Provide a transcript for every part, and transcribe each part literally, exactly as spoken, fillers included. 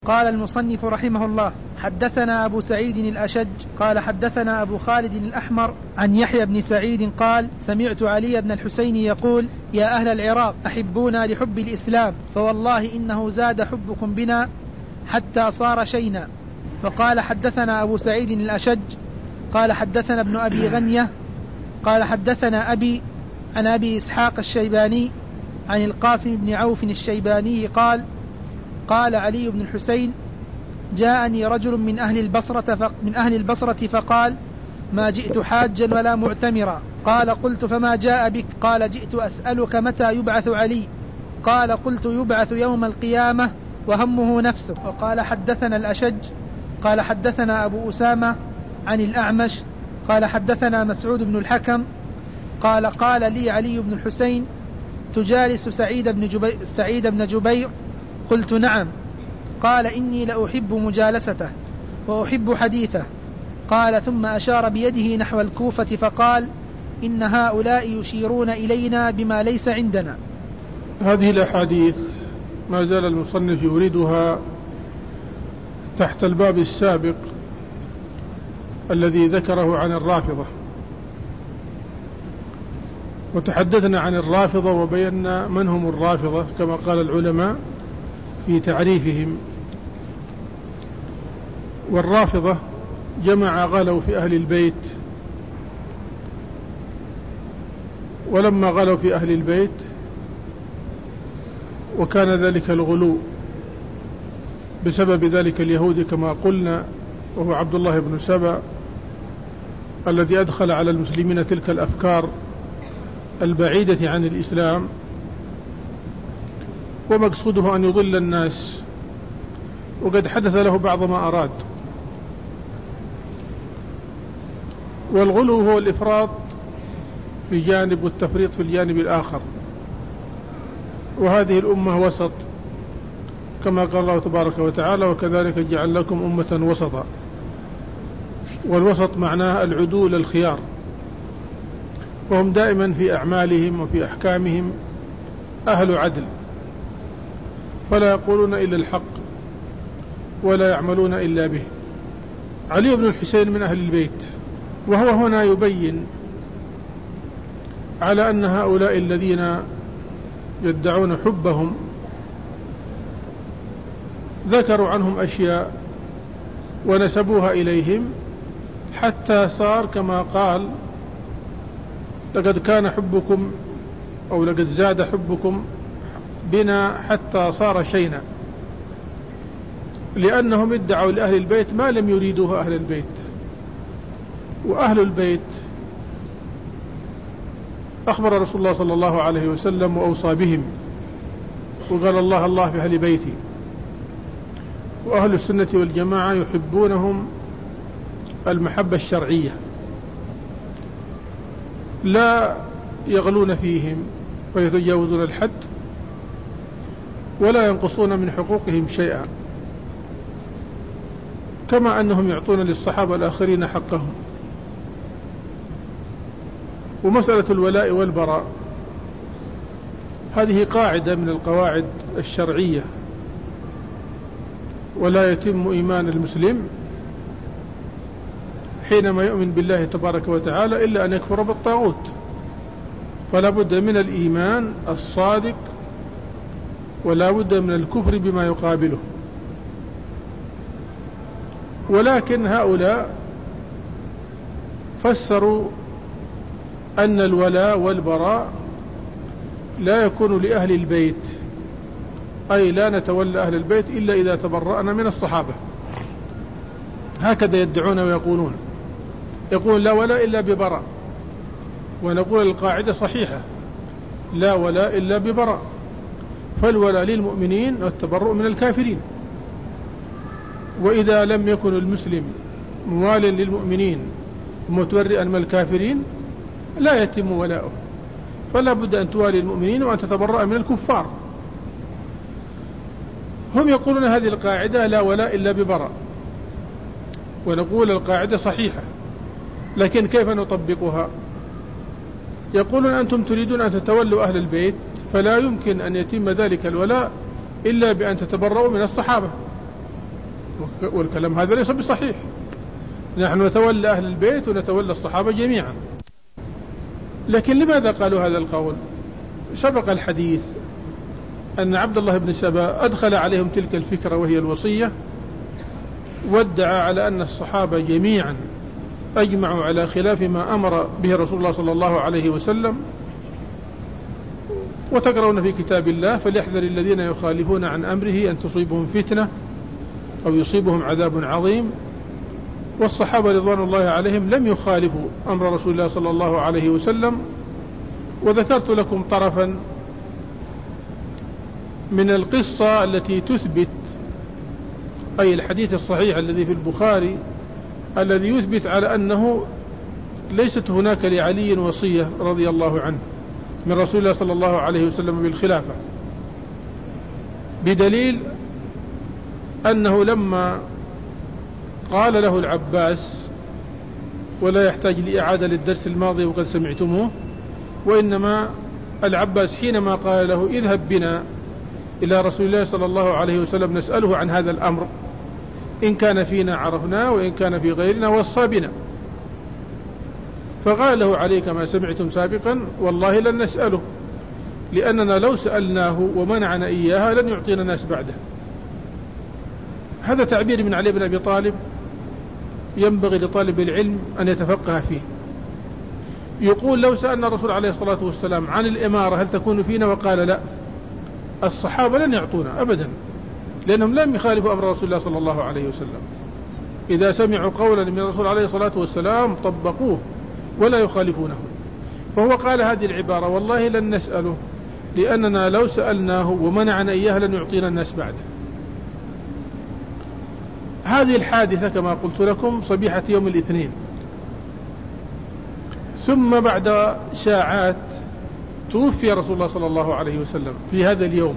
قال المصنف رحمه الله: حدثنا أبو سعيد الأشج قال حدثنا أبو خالد الأحمر عن يحيى بن سعيد قال: سمعت علي بن الحسين يقول: يا أهل العراق أحبونا لحب الإسلام، فوالله إنه زاد حبكم بنا حتى صار شينا. وقال: حدثنا أبو سعيد الأشج قال حدثنا ابن أبي غنية قال حدثنا أبي عن أبي إسحاق الشيباني عن القاسم بن عوف الشيباني قال: قال علي بن الحسين: جاءني رجل من أهل البصرة من أهل البصرة فقال: ما جئت حاجا ولا معتمرا. قال: قلت: فما جاء بك؟ قال: جئت أسألك متى يبعث علي؟ قال: قلت: يبعث يوم القيامة وهمه نفسه. وقال: حدثنا الأشج قال حدثنا أبو أسامة عن الأعمش قال حدثنا مسعود بن الحكم قال: قال لي علي بن الحسين: تجالس سعيد بن جبير, سعيد بن جبير؟ قلت: نعم. قال: إني لأحب مجالسته وأحب حديثه. قال: ثم أشار بيده نحو الكوفة فقال: إن هؤلاء يشيرون إلينا بما ليس عندنا. هذه الأحاديث ما زال المصنف يريدها تحت الباب السابق الذي ذكره عن الرافضة، وتحدثنا عن الرافضة وبينا من هم الرافضة كما قال العلماء في تعريفهم. والرافضة جمع غلوا في أهل البيت، ولما غلوا في أهل البيت وكان ذلك الغلو بسبب ذلك اليهودي كما قلنا، وهو عبد الله بن سبأ الذي أدخل على المسلمين تلك الأفكار البعيدة عن الإسلام، ومقصوده أن يضل الناس، وقد حدث له بعض ما أراد. والغلو هو الإفراط في جانب والتفريط في الجانب الآخر، وهذه الأمة وسط كما قال الله تبارك وتعالى: وكذلك جعل لكم أمة وسطا. والوسط معناه العدول الخيار، وهم دائما في أعمالهم وفي أحكامهم أهل عدل، فلا يقولون إلا الحق ولا يعملون إلا به. علي بن الحسين من أهل البيت، وهو هنا يبين على أن هؤلاء الذين يدعون حبهم ذكروا عنهم أشياء ونسبوها إليهم حتى صار كما قال: لقد كان حبكم أو لقد زاد حبكم بنا حتى صار شينا، لأنهم ادعوا لأهل البيت ما لم يريدوه أهل البيت. وأهل البيت أخبر رسول الله صلى الله عليه وسلم وأوصى بهم وقال: الله الله في أهل بيتي. وأهل السنة والجماعة يحبونهم المحبة الشرعية، لا يغلون فيهم ويتجاوزون الحد ولا ينقصون من حقوقهم شيئا، كما أنهم يعطون للصحابة الآخرين حقهم. ومسألة الولاء والبراء هذه قاعدة من القواعد الشرعية، ولا يتم إيمان المسلم حينما يؤمن بالله تبارك وتعالى إلا أن يكفر بالطاغوت، فلا بد من الإيمان الصادق ولا بد من الكفر بما يقابله. ولكن هؤلاء فسروا أن الولاء والبراء لا يكون لأهل البيت، أي لا نتولى أهل البيت إلا إذا تبرأنا من الصحابة. هكذا يدعون ويقولون، يقول: لا ولاء إلا ببراء. ونقول القاعدة صحيحة: لا ولاء إلا ببراء، فالولاء للمؤمنين والتبرؤ من الكافرين. وإذا لم يكن المسلم موالٍ للمؤمنين متبرئا من الكافرين لا يتم ولاؤه، فلا بد أن توالي المؤمنين وأن تتبرأ من الكفار. هم يقولون هذه القاعدة لا ولاء إلا ببراء، ونقول القاعدة صحيحة، لكن كيف نطبقها؟ يقولون: أنتم تريدون أن تتولوا أهل البيت، فلا يمكن أن يتم ذلك الولاء إلا بأن تتبرؤوا من الصحابة. والكلام هذا ليس بصحيح. نحن نتولى أهل البيت ونتولى الصحابة جميعا. لكن لماذا قالوا هذا القول؟ سبق الحديث أن عبد الله بن سبا أدخل عليهم تلك الفكرة وهي الوصية، وادعى على أن الصحابة جميعا أجمعوا على خلاف ما أمر به رسول الله صلى الله عليه وسلم. وتقرؤون في كتاب الله: فليحذر الذين يخالفون عن أمره أن تصيبهم فتنة أو يصيبهم عذاب عظيم. والصحابة رضوان الله عليهم لم يخالفوا أمر رسول الله صلى الله عليه وسلم. وذكرت لكم طرفا من القصة التي تثبت، أي الحديث الصحيح الذي في البخاري الذي يثبت على أنه ليست هناك لعلي وصية رضي الله عنه من رسول الله صلى الله عليه وسلم بالخلافة، بدليل أنه لما قال له العباس، ولا يحتاج لإعادة للدرس الماضي وقد سمعتموه، وإنما العباس حينما قال له: اذهب بنا إلى رسول الله صلى الله عليه وسلم نسأله عن هذا الأمر، إن كان فينا عرفنا وإن كان في غيرنا وصى بنا. فقال له: عليك ما سمعتم سابقا، والله لن نسأله، لأننا لو سألناه ومنعنا إياها لن يعطينا الناس بعده. هذا تعبير من علي بن أبي طالب ينبغي لطالب العلم أن يتفقه فيه. يقول: لو سألنا الرسول عليه الصلاة والسلام عن الإمارة هل تكون فينا، وقال لا، الصحابة لن يعطونا أبدا، لأنهم لم يخالفوا أمر رسول الله صلى الله عليه وسلم. إذا سمعوا قولا من الرسول عليه الصلاة والسلام طبقوه ولا يخالفونه. فهو قال هذه العبارة: والله لن نسأله، لأننا لو سألناه ومنعنا إياه لن يعطينا الناس بعده. هذه الحادثة كما قلت لكم صبيحة يوم الاثنين. ثم بعد ساعات توفي رسول الله صلى الله عليه وسلم في هذا اليوم.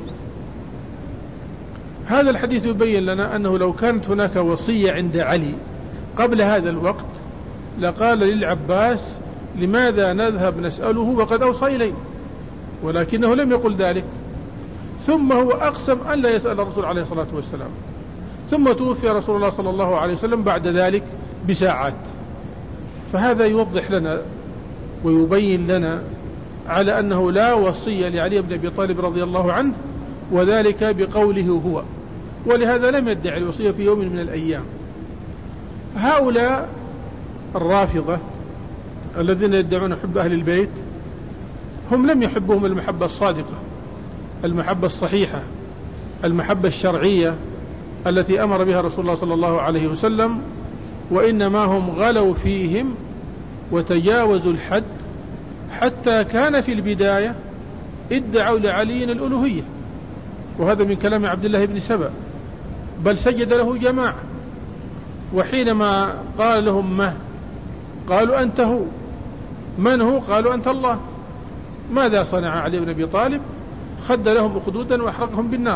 هذا الحديث يبين لنا أنه لو كانت هناك وصية عند علي قبل هذا الوقت لقال للعباس: لماذا نذهب نسأله وقد أوصى إليه؟ ولكنه لم يقل ذلك. ثم هو أقسم أن لا يسأل الرسول عليه الصلاة والسلام. ثم توفي رسول الله صلى الله عليه وسلم بعد ذلك بساعات. فهذا يوضح لنا ويبين لنا على أنه لا وصية لعلي بن أبي طالب رضي الله عنه، وذلك بقوله هو، ولهذا لم يدعي الوصية في يوم من الأيام. هؤلاء الرافضة الذين يدعون حب أهل البيت هم لم يحبهم المحبة الصادقة، المحبة الصحيحة، المحبة الشرعية التي أمر بها رسول الله صلى الله عليه وسلم، وإنما هم غلوا فيهم وتجاوزوا الحد، حتى كان في البداية ادعوا لعلي الألوهية، وهذا من كلام عبد الله بن سبا، بل سجد له جماعة. وحينما قال لهم ما قالوا: أنت هو. من هو؟ قالوا: أنت الله. ماذا صنع علي بن أبي طالب؟ خد لهم أخدودا وأحرقهم بالنار.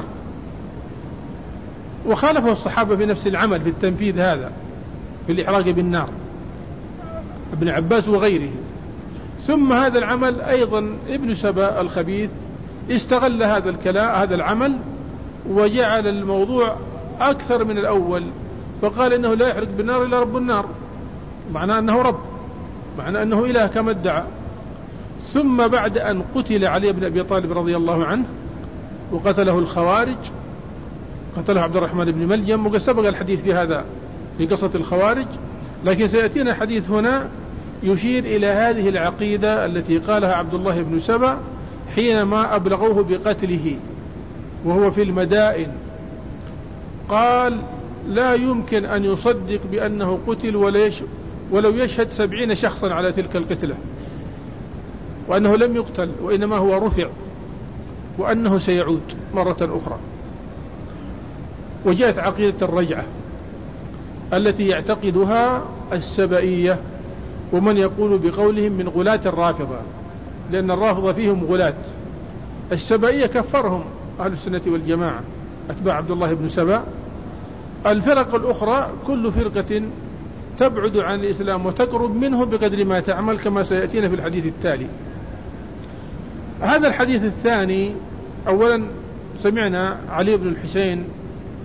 وخالفه الصحابة في نفس العمل في التنفيذ هذا، في الإحراق بالنار، ابن عباس وغيره. ثم هذا العمل أيضا ابن سبا الخبيث استغل هذا الكلام هذا العمل وجعل الموضوع أكثر من الأول، فقال إنه لا يحرق بالنار إلا رب النار، معناه أنه رب، معناه أنه إله كما ادعى. ثم بعد أن قتل علي بن أبي طالب رضي الله عنه وقتله الخوارج، قتله عبد الرحمن بن ملجم، وقد سبق الحديث في هذا في قصة الخوارج، لكن سيأتينا حديث هنا يشير إلى هذه العقيدة التي قالها عبد الله بن سبا حينما أبلغوه بقتله وهو في المدائن. قال: لا يمكن أن يصدق بأنه قتل ولو يشهد سبعين شخصا على تلك القتلة، وأنه لم يقتل وإنما هو رفع، وأنه سيعود مرة أخرى. وجاءت عقيدة الرجعة التي يعتقدها السبائية ومن يقول بقولهم من غلاة الرافضة، لأن الرافضة فيهم غلاة. السبائية كفرهم أهل السنة والجماعة أتباع عبد الله بن سبا. الفرق الأخرى كل فرقة تبعد عن الإسلام وتقرب منه بقدر ما تعمل، كما سيأتينا في الحديث التالي. هذا الحديث الثاني، أولا سمعنا علي بن الحسين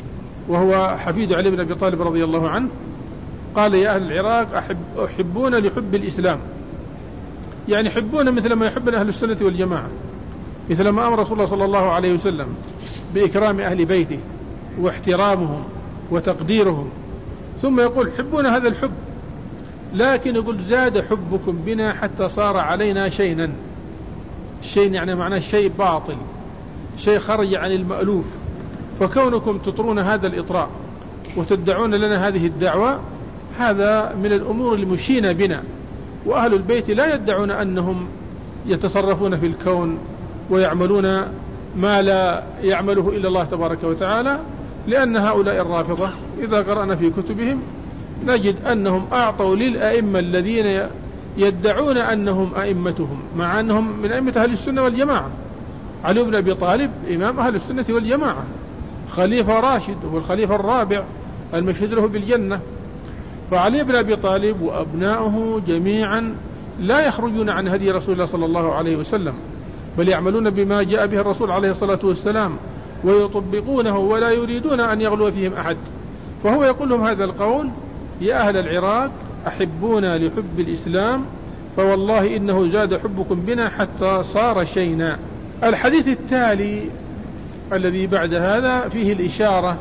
وهو حفيد علي بن أبي طالب رضي الله عنه، قال يا أهل العراق أحب أحبون لحب الإسلام، يعني يحبون مثل ما يحبنا أهل السنة والجماعة، مثل ما أمر رسول الله صلى الله عليه وسلم بإكرام أهل بيته واحترامهم وتقديرهم، ثم يقول حبون هذا الحب، لكن يقول زاد حبكم بنا حتى صار علينا شينا. الشين يعني معناه شيء باطل، شيء خرج عن المألوف، فكونكم تطرون هذا الإطراء وتدعون لنا هذه الدعوة هذا من الأمور المشينة بنا، وأهل البيت لا يدعون أنهم يتصرفون في الكون ويعملون ما لا يعمله إلا الله تبارك وتعالى، لأن هؤلاء الرافضة إذا قرأنا في كتبهم نجد أنهم أعطوا للأئمة الذين يدعون أنهم أئمتهم مع أنهم من أئمة أهل السنة والجماعة. علي بن أبي طالب إمام أهل السنة والجماعة، خليفة راشد، هو الخليفة الرابع المشهد له بالجنة. فعلي بن أبي طالب وأبناؤه جميعا لا يخرجون عن هدي رسول الله صلى الله عليه وسلم، بل يعملون بما جاء به الرسول عليه الصلاة والسلام ويطبقونه ولا يريدون أن يغلو فيهم أحد. فهو يقول لهم هذا القول: يا أهل العراق أحبونا لحب الإسلام، فوالله إنه زاد حبكم بنا حتى صار شينا. الحديث التالي الذي بعد هذا فيه الإشارة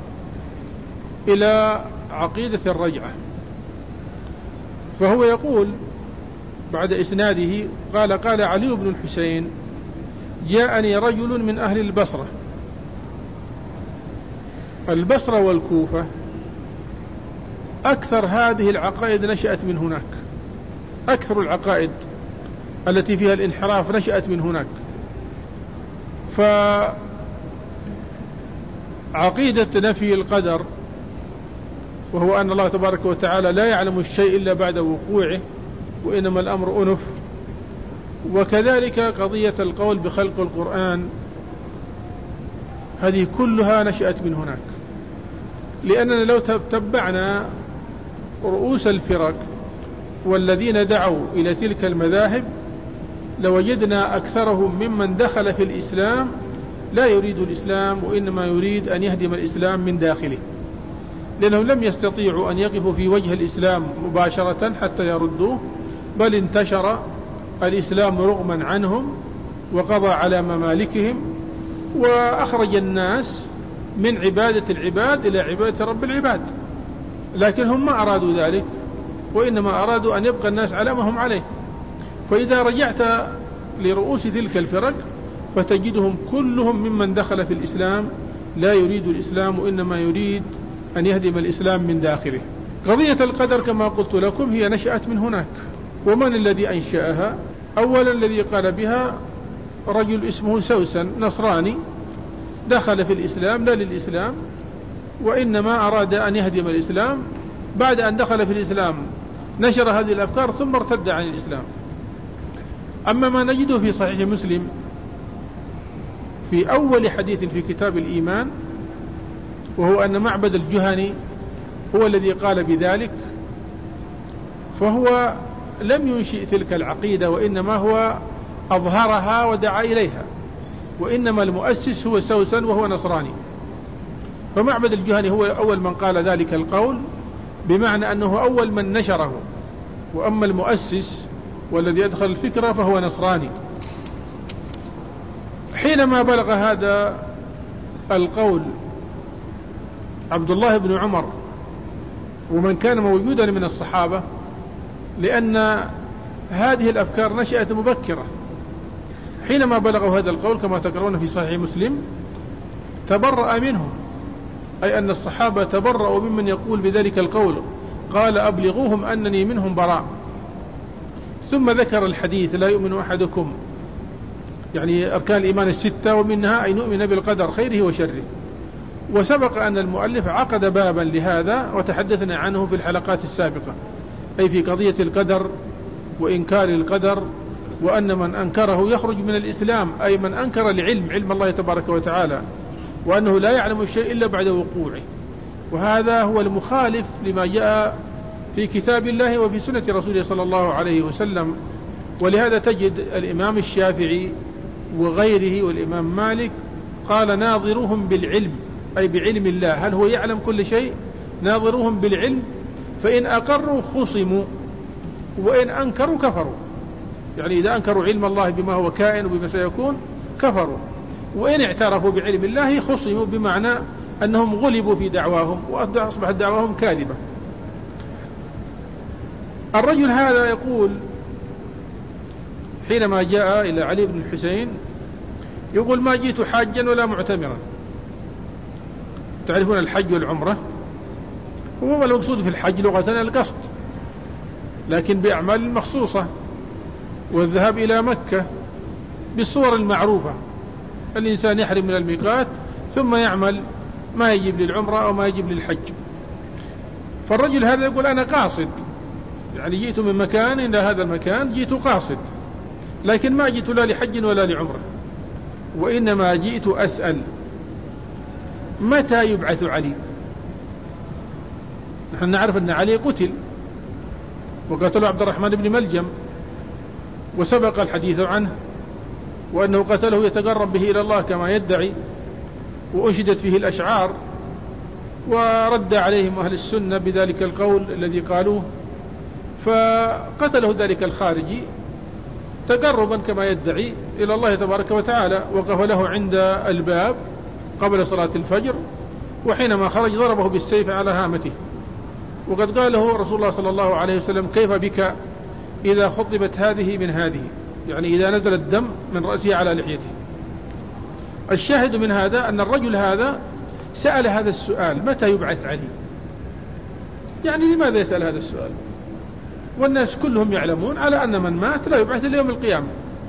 إلى عقيدة الرجعة، فهو يقول بعد إسناده قال: قال علي بن الحسين: جاءني رجل من أهل البصرة. البصرة والكوفة أكثر هذه العقائد نشأت من هناك، أكثر العقائد التي فيها الانحراف نشأت من هناك. فعقيدة نفي القدر، وهو أن الله تبارك وتعالى لا يعلم الشيء إلا بعد وقوعه وإنما الأمر أنف، وكذلك قضية القول بخلق القرآن، هذه كلها نشأت من هناك. لأننا لو تتبعنا رؤوس الفرق والذين دعوا إلى تلك المذاهب لوجدنا أكثرهم ممن دخل في الإسلام لا يريد الإسلام، وإنما يريد أن يهدم الإسلام من داخله، لأنهم لم يستطيعوا أن يقفوا في وجه الإسلام مباشرة حتى يردوه، بل انتشر الإسلام رغما عنهم وقضى على ممالكهم وأخرج الناس من عبادة العباد إلى عبادة رب العباد. لكن هم ما أرادوا ذلك، وإنما أرادوا أن يبقى الناس على ما هم عليه. فإذا رجعت لرؤوس تلك الفرق فتجدهم كلهم ممن دخل في الإسلام لا يريد الإسلام، وإنما يريد أن يهدم الإسلام من داخله. قضية القدر كما قلت لكم هي نشأت من هناك. ومن الذي أنشأها؟ أولا الذي قال بها رجل اسمه سوسن نصراني، دخل في الإسلام لا للإسلام، وإنما أراد أن يهدم الإسلام. بعد أن دخل في الإسلام نشر هذه الأفكار ثم ارتد عن الإسلام. أما ما نجده في صحيح مسلم في أول حديث في كتاب الإيمان، وهو أن معبد الجهني هو الذي قال بذلك، فهو لم ينشئ تلك العقيدة، وإنما هو أظهرها ودعا إليها، وإنما المؤسس هو سوسن وهو نصراني. فمعبد الجهني هو أول من قال ذلك القول، بمعنى أنه أول من نشره، وأما المؤسس والذي أدخل الفكرة فهو نصراني. حينما بلغ هذا القول عبد الله بن عمر ومن كان موجودا من الصحابة، لأن هذه الأفكار نشأت مبكرة، حينما بلغوا هذا القول كما تقرون في صحيح مسلم تبرأ منهم، أي أن الصحابة تبرأوا ممن يقول بذلك القول، قال: أبلغوهم أنني منهم براء. ثم ذكر الحديث: لا يؤمن أحدكم، يعني أركان الإيمان الستة، ومنها أن نؤمن بالقدر خيره وشره. وسبق أن المؤلف عقد بابا لهذا وتحدثنا عنه في الحلقات السابقة، أي في قضية القدر وإنكار القدر، وأن من أنكره يخرج من الإسلام، أي من أنكر العلم علم الله تبارك وتعالى، وأنه لا يعلم الشيء إلا بعد وقوعه. وهذا هو المخالف لما جاء في كتاب الله وفي سنة رسوله صلى الله عليه وسلم. ولهذا تجد الإمام الشافعي وغيره والإمام مالك قال: ناظروهم بالعلم أي بعلم الله، هل هو يعلم كل شيء؟ ناظروهم بالعلم، فإن أقروا خصموا وإن أنكروا كفروا. يعني إذا أنكروا علم الله بما هو كائن وبما سيكون كفروا، وإن اعترفوا بعلم الله خصموا، بمعنى أنهم غلبوا في دعواهم وأصبحت دعواهم كاذبة. الرجل هذا يقول حينما جاء إلى علي بن الحسين يقول: ما جئت حاجا ولا معتمرا. تعرفون الحج والعمرة هو المقصود في الحج لغة القصد، لكن بأعمال مخصوصة، والذهاب إلى مكة بالصور المعروفة. الإنسان يحرم من الميقات ثم يعمل ما يجب للعمرة أو ما يجب للحج. فالرجل هذا يقول: أنا قاصد، يعني جئت من مكان إلى هذا المكان، جئت قاصد، لكن ما جئت لا لحج ولا لعمرة، وإنما جئت أسأل متى يبعث علي. نحن نعرف أن علي قتل وقتله عبد الرحمن بن ملجم، وسبق الحديث عنه، وأنه قتله يتقرب به إلى الله كما يدعي، وأنشدت فيه الأشعار، ورد عليهم أهل السنة بذلك القول الذي قالوه، فقتله ذلك الخارجي تقربا كما يدعي إلى الله تبارك وتعالى. وقف له عند الباب قبل صلاة الفجر، وحينما خرج ضربه بالسيف على هامته. وقد قال له رسول الله صلى الله عليه وسلم: كيف بك إذا خضبت هذه من هذه، يعني إذا نزل الدم من رأسه على لحيته. الشاهد من هذا أن الرجل هذا سأل هذا السؤال: متى يبعث علي؟ يعني لماذا يسأل هذا السؤال؟ والناس كلهم يعلمون على أن من مات لا يبعث إلى يوم القيامة.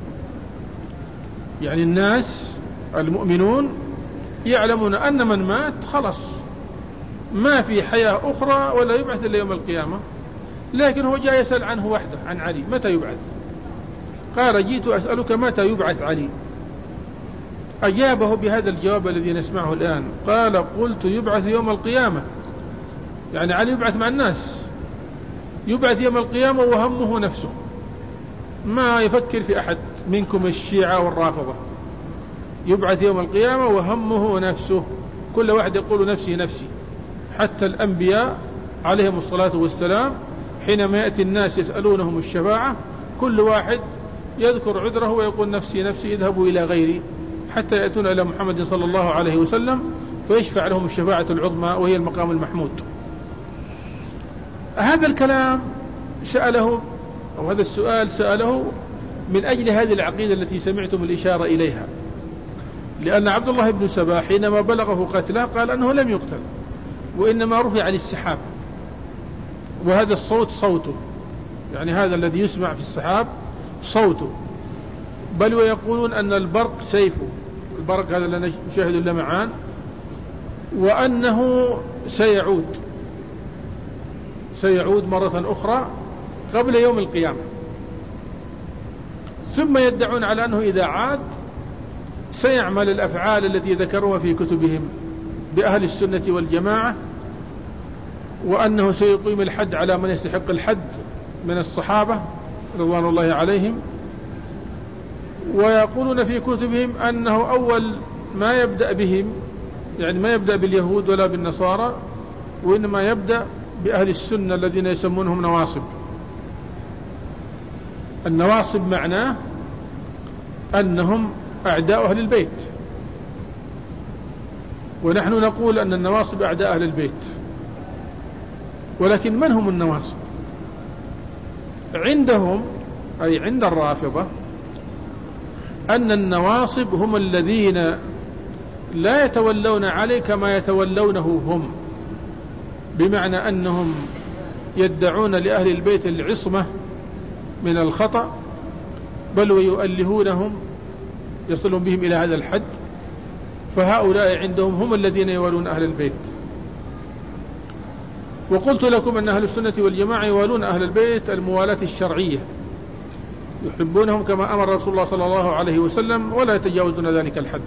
يعني الناس المؤمنون يعلمون أن من مات خلص ما في حياة أخرى ولا يبعث إلى يوم القيامة، لكن هو جاء يسأل عنه وحده، عن علي، متى يبعث؟ قال: جئت أسألك متى يبعث علي. أجابه بهذا الجواب الذي نسمعه الآن، قال: قلت يبعث يوم القيامة. يعني علي يبعث مع الناس، يبعث يوم القيامة وهمه نفسه، ما يفكر في أحد منكم الشيعة والرافضة. يبعث يوم القيامة وهمه نفسه، كل واحد يقول نفسي نفسي. حتى الأنبياء عليهم الصلاة والسلام حينما يأتي الناس يسألونهم الشفاعة كل واحد يذكر عذره ويقول نفسي نفسي، اذهبوا إلى غيري، حتى يأتون إلى محمد صلى الله عليه وسلم فيشفع لهم الشفاعة العظمى وهي المقام المحمود. هذا الكلام سأله، أو هذا السؤال سأله من أجل هذه العقيدة التي سمعتم الإشارة إليها، لأن عبد الله بن سبا حينما بلغه قتله قال أنه لم يقتل، وإنما رفع عن السحاب، وهذا الصوت صوته، يعني هذا الذي يسمع في السحاب صوته. بل ويقولون أن البرق سيفه، البرق هذا الذي نشاهد اللمعان، وأنه سيعود سيعود مرة أخرى قبل يوم القيامة. ثم يدعون على أنه إذا عاد سيعمل الأفعال التي ذكروها في كتبهم بأهل السنة والجماعة، وأنه سيقيم الحد على من يستحق الحد من الصحابة رضوان الله عليهم. ويقولون في كتبهم أنه أول ما يبدأ بهم، يعني ما يبدأ باليهود ولا بالنصارى، وإنما يبدأ بأهل السنة الذين يسمونهم نواصب. النواصب معناه أنهم أعداء أهل البيت، ونحن نقول أن النواصب أعداء أهل البيت. ولكن من هم النواصب؟ عندهم أي عند الرافضة أن النواصب هم الذين لا يتولون عليه كما يتولونه هم، بمعنى أنهم يدعون لأهل البيت العصمة من الخطأ، بل ويؤلهونهم يصلون بهم إلى هذا الحد. فهؤلاء عندهم هم الذين يوالون أهل البيت. وقلت لكم أن أهل السنة والجماعة يوالون أهل البيت الموالاة الشرعية، يحبونهم كما أمر رسول الله صلى الله عليه وسلم ولا يتجاوزون ذلك الحد.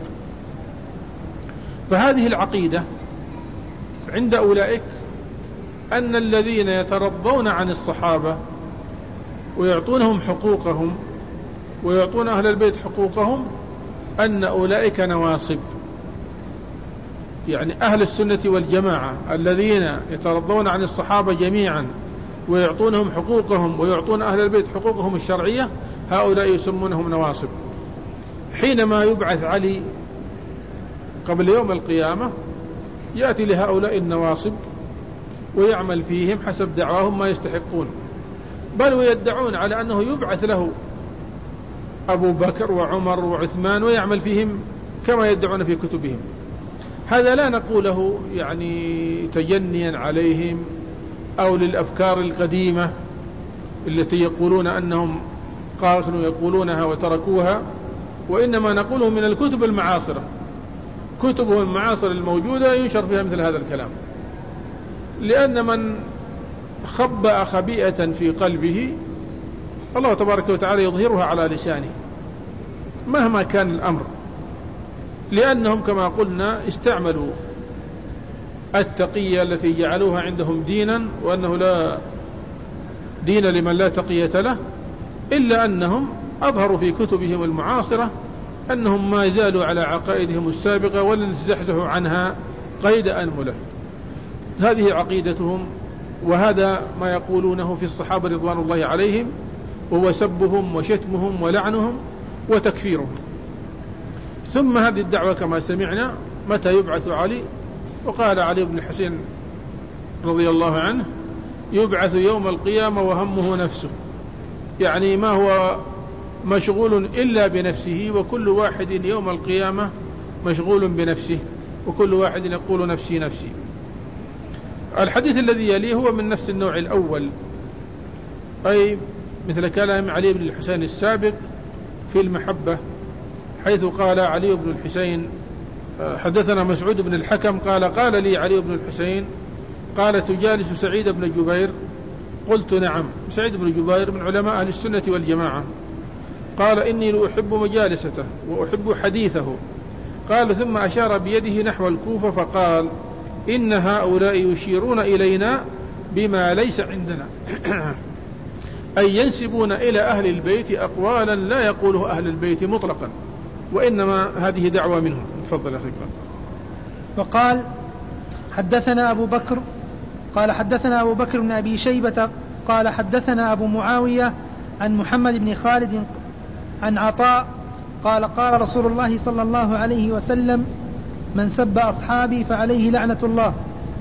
فهذه العقيدة عند أولئك أن الذين يترضون عن الصحابة ويعطونهم حقوقهم ويعطون أهل البيت حقوقهم أن أولئك نواصب. يعني أهل السنة والجماعة الذين يترضون عن الصحابة جميعا ويعطونهم حقوقهم ويعطون أهل البيت حقوقهم الشرعية، هؤلاء يسمونهم نواصب. حينما يبعث علي قبل يوم القيامة يأتي لهؤلاء النواصب ويعمل فيهم حسب دعواهم ما يستحقون، بل ويدعون على أنه يبعث له أبو بكر وعمر وعثمان ويعمل فيهم كما يدعون في كتبهم. هذا لا نقوله يعني تجنيا عليهم أو للأفكار القديمة التي يقولون أنهم كانوا يقولونها وتركوها، وإنما نقوله من الكتب المعاصرة، كتبهم المعاصرة الموجودة ينشر فيها مثل هذا الكلام، لأن من خبأ خبيئة في قلبه الله تبارك وتعالى يظهرها على لسانه مهما كان الأمر، لأنهم كما قلنا استعملوا التقية التي جعلوها عندهم دينا، وأنه لا دين لمن لا تقية له، إلا أنهم أظهروا في كتبهم المعاصرة أنهم ما زالوا على عقائدهم السابقة ولن يزحزحوا عنها قيد أنملة. هذه عقيدتهم، وهذا ما يقولونه في الصحابة رضوان الله عليهم، وهو سبهم وشتمهم ولعنهم وتكفيرهم. ثم هذه الدعوة كما سمعنا متى يبعث علي، وقال علي بن الحسين رضي الله عنه يبعث يوم القيامة وهمه نفسه، يعني ما هو مشغول إلا بنفسه، وكل واحد يوم القيامة مشغول بنفسه، وكل واحد يقول نفسي نفسي. الحديث الذي يليه هو من نفس النوع الأول، أي مثل كلام علي بن الحسين السابق في المحبة، حيث قال علي بن الحسين حدثنا مسعود بن الحكم قال قال لي علي بن الحسين قال تجالس سعيد بن جبير؟ قلت نعم. سعيد بن جبير من علماء أهل السنة والجماعة. قال إني لأحب مجالسته وأحب حديثه. قال ثم أشار بيده نحو الكوفة فقال إن هؤلاء يشيرون إلينا بما ليس عندنا أي ينسبون إلى أهل البيت أقوالا لا يقوله أهل البيت مطلقا، وإنما هذه دعوة منهم. تفضل أخي. وقال حدثنا أبو بكر قال حدثنا أبو بكر بن أبي شيبة قال حدثنا أبو معاوية عن محمد بن خالد عن عطاء قال قال رسول الله صلى الله عليه وسلم من سب أصحابي فعليه لعنة الله.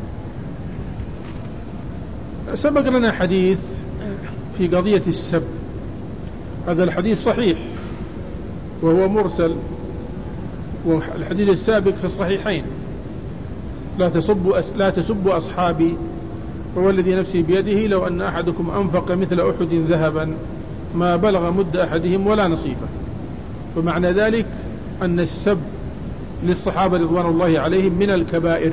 سبق لنا حديث في قضية السب، هذا الحديث صحيح وهو مرسل، والحديث السابق في الصحيحين لا تسبوا لا تسبوا أصحابي والذي نفسي بيده لو أن أحدكم أنفق مثل أحد ذهبا ما بلغ مد أحدهم ولا نصيفه. ومعنى ذلك أن السب للصحابة رضوان الله عليهم من الكبائر.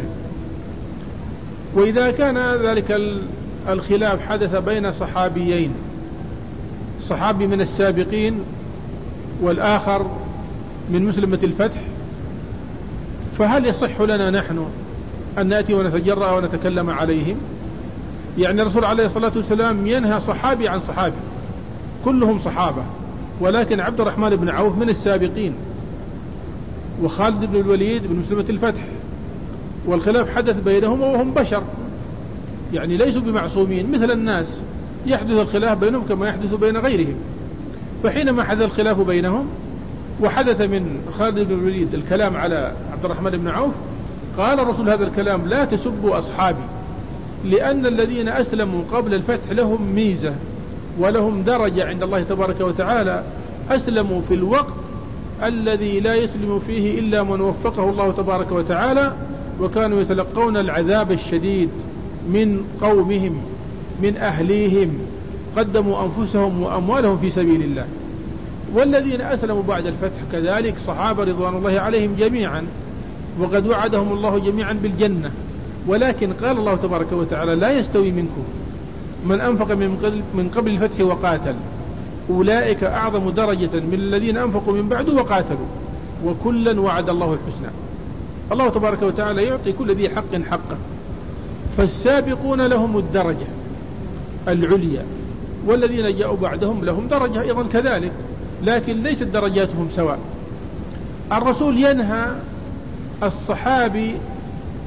وإذا كان ذلك الخلاف حدث بين صحابيين، صحابي من السابقين والآخر من مسلمة الفتح، فهل يصح لنا نحن أن نأتي ونتجرأ ونتكلم عليهم؟ يعني الرسول عليه الصلاة والسلام ينهى صحابي عن صحابي، كلهم صحابة، ولكن عبد الرحمن بن عوف من السابقين، وخالد بن الوليد بن مسلمة الفتح، والخلاف حدث بينهم وهم بشر، يعني ليسوا بمعصومين مثل الناس، يحدث الخلاف بينهم كما يحدث بين غيرهم. فحينما حدث الخلاف بينهم وحدث من خالد بن الوليد الكلام على عبد الرحمن بن عوف، قال الرسول هذا الكلام لا تسبوا أصحابي، لأن الذين أسلموا قبل الفتح لهم ميزة ولهم درجة عند الله تبارك وتعالى، أسلموا في الوقت الذي لا يسلم فيه إلا من وفقه الله تبارك وتعالى، وكانوا يتلقون العذاب الشديد من قومهم من أهليهم، قدموا أنفسهم وأموالهم في سبيل الله. والذين أسلموا بعد الفتح كذلك صحابة رضوان الله عليهم جميعا، وقد وعدهم الله جميعا بالجنة، ولكن قال الله تبارك وتعالى لا يستوي منكم من أنفق من قبل الفتح وقاتل، أولئك أعظم درجة من الذين أنفقوا من بعد وقاتلوا، وكلا وعد الله الحسنى. الله تبارك وتعالى يعطي كل ذي حق حقه، فالسابقون لهم الدرجة العليا، والذين جاءوا بعدهم لهم درجة أيضا كذلك، لكن ليست درجاتهم سواء. الرسول ينهى الصحابي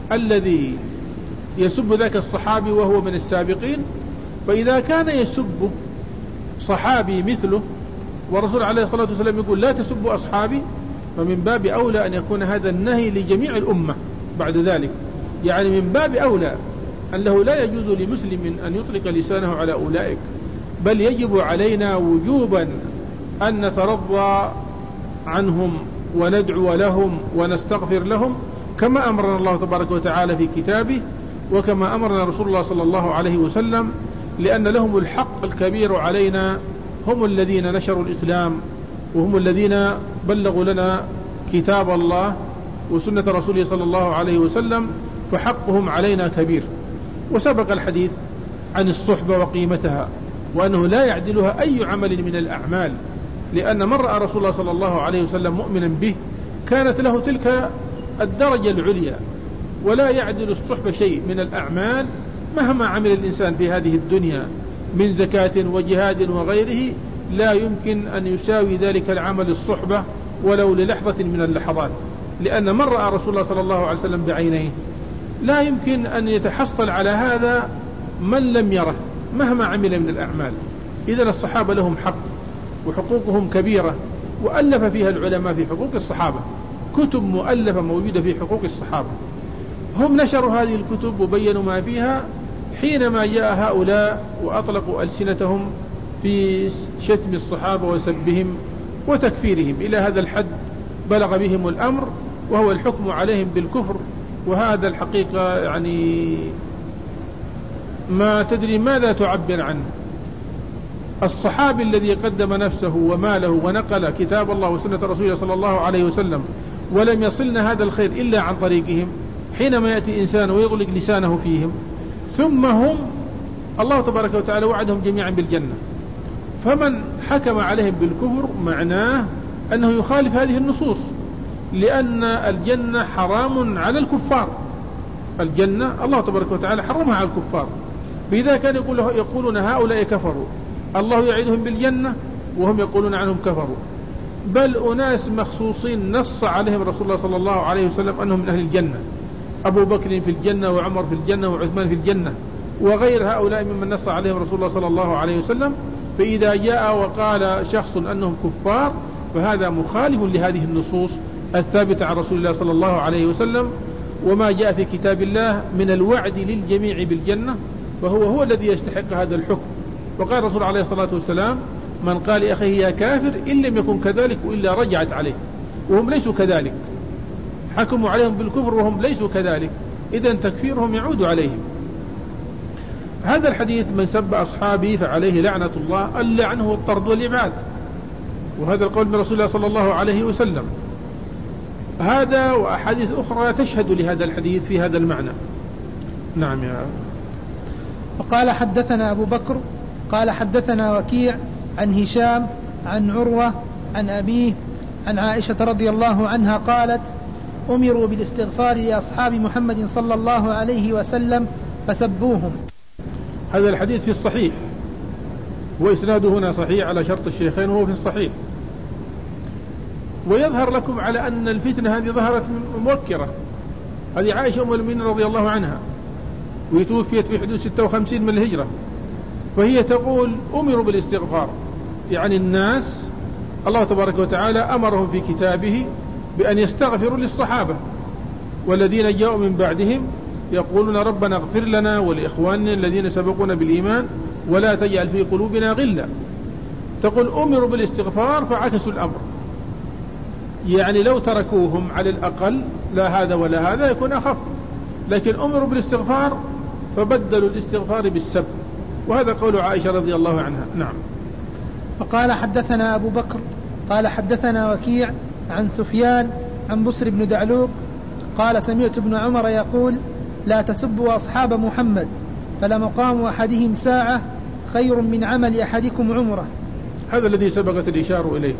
الذي يسب ذاك الصحابي وهو من السابقين، فإذا كان يسب صحابي مثله والرسول عليه الصلاة والسلام يقول لا تسبوا أصحابي، فمن باب أولى أن يكون هذا النهي لجميع الأمة بعد ذلك. يعني من باب أولى أنه لا يجوز لمسلم أن يطلق لسانه على أولئك، بل يجب علينا وجوبا أن نترضى عنهم وندعو لهم ونستغفر لهم كما أمرنا الله تبارك وتعالى في كتابه، وكما أمرنا رسول الله صلى الله عليه وسلم، لأن لهم الحق الكبير علينا، هم الذين نشروا الإسلام، وهم الذين بلغوا لنا كتاب الله وسنة رسوله صلى الله عليه وسلم، فحقهم علينا كبير. وسبق الحديث عن الصحبة وقيمتها، وأنه لا يعدلها أي عمل من الأعمال، لأن من رأى رسول الله صلى الله عليه وسلم مؤمنا به كانت له تلك الدرجة العليا، ولا يعدل الصحبة شيء من الأعمال مهما عمل الإنسان في هذه الدنيا من زكاة وجهاد وغيره، لا يمكن أن يساوي ذلك العمل الصحبة ولو للحظة من اللحظات، لأن من رأى رسول الله صلى الله عليه وسلم بعينيه لا يمكن أن يتحصل على هذا من لم يره مهما عمل من الأعمال. إذن الصحابة لهم حق وحقوقهم كبيرة، وألف فيها العلماء في حقوق الصحابة كتب مؤلفة موجودة في حقوق الصحابة، هم نشروا هذه الكتب وبينوا ما فيها حينما جاء هؤلاء وأطلقوا ألسنتهم في شتم الصحابة وسبهم وتكفيرهم. إلى هذا الحد بلغ بهم الأمر، وهو الحكم عليهم بالكفر. وهذا الحقيقة يعني ما تدري ماذا تعبر عنه. الصحابي الذي قدم نفسه وماله ونقل كتاب الله وسنة رسوله صلى الله عليه وسلم ولم يصلنا هذا الخير إلا عن طريقهم، حينما يأتي إنسان ويغلق لسانه فيهم، ثم هم الله تبارك وتعالى وعدهم جميعا بالجنة، فمن حكم عليهم بالكفر معناه أنه يخالف هذه النصوص، لأن الجنة حرام على الكفار. الجنة الله تبارك وتعالى حرمها على الكفار، فإذا كان يقول يقولون هؤلاء كفروا الله يعيدهم بالجنة وهم يقولون عنهم كفروا، بل أناس مخصوصين نص عليهم رسول الله صلى الله عليه وسلم أنهم من أهل الجنة، أبو بكر في الجنة وعمر في الجنة وعثمان في الجنة وغير هؤلاء ممن نص عليهم رسول الله صلى الله عليه وسلم. فإذا جاء وقال شخص أنهم كفار فهذا مخالف لهذه النصوص الثابتة عن رسول الله صلى الله عليه وسلم وما جاء في كتاب الله من الوعد للجميع بالجنة، فهو هو الذي يستحق هذا الحكم. وقال الرسول عليه الصلاة والسلام من قال أخيه يا كافر إن لم يكن كذلك وإلا رجعت عليه، وهم ليسوا كذلك، حكموا عليهم بالكفر وهم ليسوا كذلك، إذن تكفيرهم يعود عليهم. هذا الحديث من سب أصحابي فعليه لعنة الله، اللعن هو الطرد والإبعاد، وهذا القول من رسول الله صلى الله عليه وسلم. هذا وأحاديث أخرى تشهد لهذا الحديث في هذا المعنى. نعم يا. وقال حدثنا أبو بكر قال حدثنا وكيع عن هشام عن عروة عن أبيه عن عائشة رضي الله عنها قالت أمروا بالاستغفار لأصحاب محمد صلى الله عليه وسلم فسبوهم. هذا الحديث في الصحيح، وإسناده هنا صحيح على شرط الشيخين وهو في الصحيح. ويظهر لكم على أن الفتنة هذه ظهرت مبكرة. هذه عائشة أم المؤمنين رضي الله عنها، وتوفيت في حدود ستة وخمسين من الهجرة، فهي تقول أمروا بالاستغفار، يعني الناس الله تبارك وتعالى أمرهم في كتابه بأن يستغفروا للصحابة، والذين جاءوا من بعدهم يقولون ربنا اغفر لنا ولإخواننا الذين سبقونا بالإيمان ولا تجعل في قلوبنا غلا. تقول أمروا بالاستغفار فعكسوا الأمر، يعني لو تركوهم على الأقل لا هذا ولا هذا يكون أخف، لكن أمروا بالاستغفار فبدلوا الاستغفار بالسب، وهذا قول عائشة رضي الله عنها. نعم. وقال حدثنا أبو بكر قال حدثنا وكيع عن سفيان عن بصر بن دعلوق قال سمعت ابن عمر يقول لا تسبوا أصحاب محمد فلمقام أحدهم ساعة خير من عمل أحدكم عمره. هذا الذي سبقت الإشارة إليه.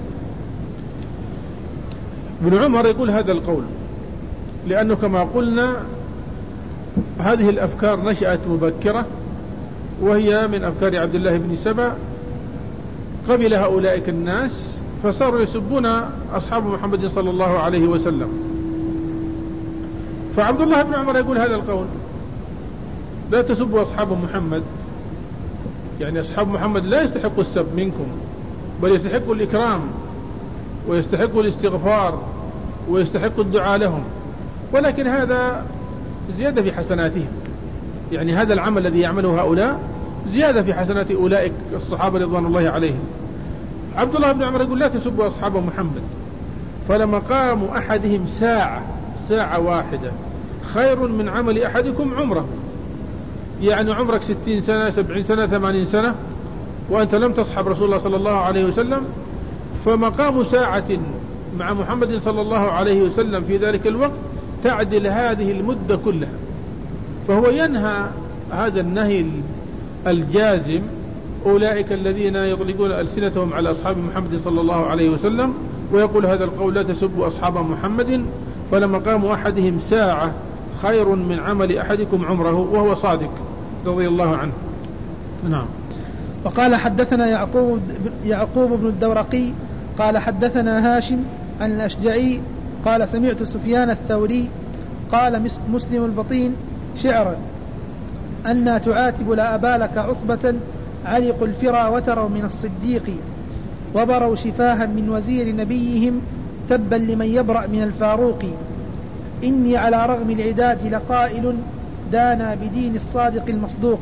ابن عمر يقول هذا القول لأنه كما قلنا هذه الأفكار نشأت مبكرة، وهي من أفكار عبد الله بن سبأ، قبلها أولئك الناس فصاروا يسبون أصحاب محمد صلى الله عليه وسلم، فعبد الله بن عمر يقول هذا القول: لا تسبوا أصحاب محمد، يعني أصحاب محمد لا يستحقوا السب منكم، بل يستحقوا الإكرام ويستحقوا الاستغفار ويستحقوا الدعاء لهم، ولكن هذا زيادة في حسناتهم، يعني هذا العمل الذي يعمله هؤلاء زيادة في حسنات أولئك الصحابة رضوان الله عليهم. عبد الله بن عمر يقول: لا تسبوا أصحاب محمد، فلمقام أحدهم ساعة ساعة واحدة خير من عمل أحدكم عمره. يعني عمرك ستين سنة سبعين سنة ثمانين سنة وأنت لم تصحب رسول الله صلى الله عليه وسلم، فمقام ساعة مع محمد صلى الله عليه وسلم في ذلك الوقت تعدل هذه المدة كلها. فهو ينهى هذا النهي الجازم أولئك الذين يطلقون ألسنتهم على أصحاب محمد صلى الله عليه وسلم ويقول هذا القول: لا تسبوا أصحاب محمد فلمقام أحدهم ساعة خير من عمل أحدكم عمره، وهو صادق رضي الله عنه. نعم. وقال: حدثنا يعقوب, يعقوب بن الدورقي قال حدثنا هاشم عن الأشجعي قال سمعت سفيان الثوري قال: مسلم البطين شعرا أنا تعاتب لا أبالك عصبة علقوا الفرا وتروا من الصديق وبروا شفاها من وزير نبيهم تبا لمن يبرأ من الفاروق إني على رغم العداد لقائل دانا بدين الصادق المصدوق.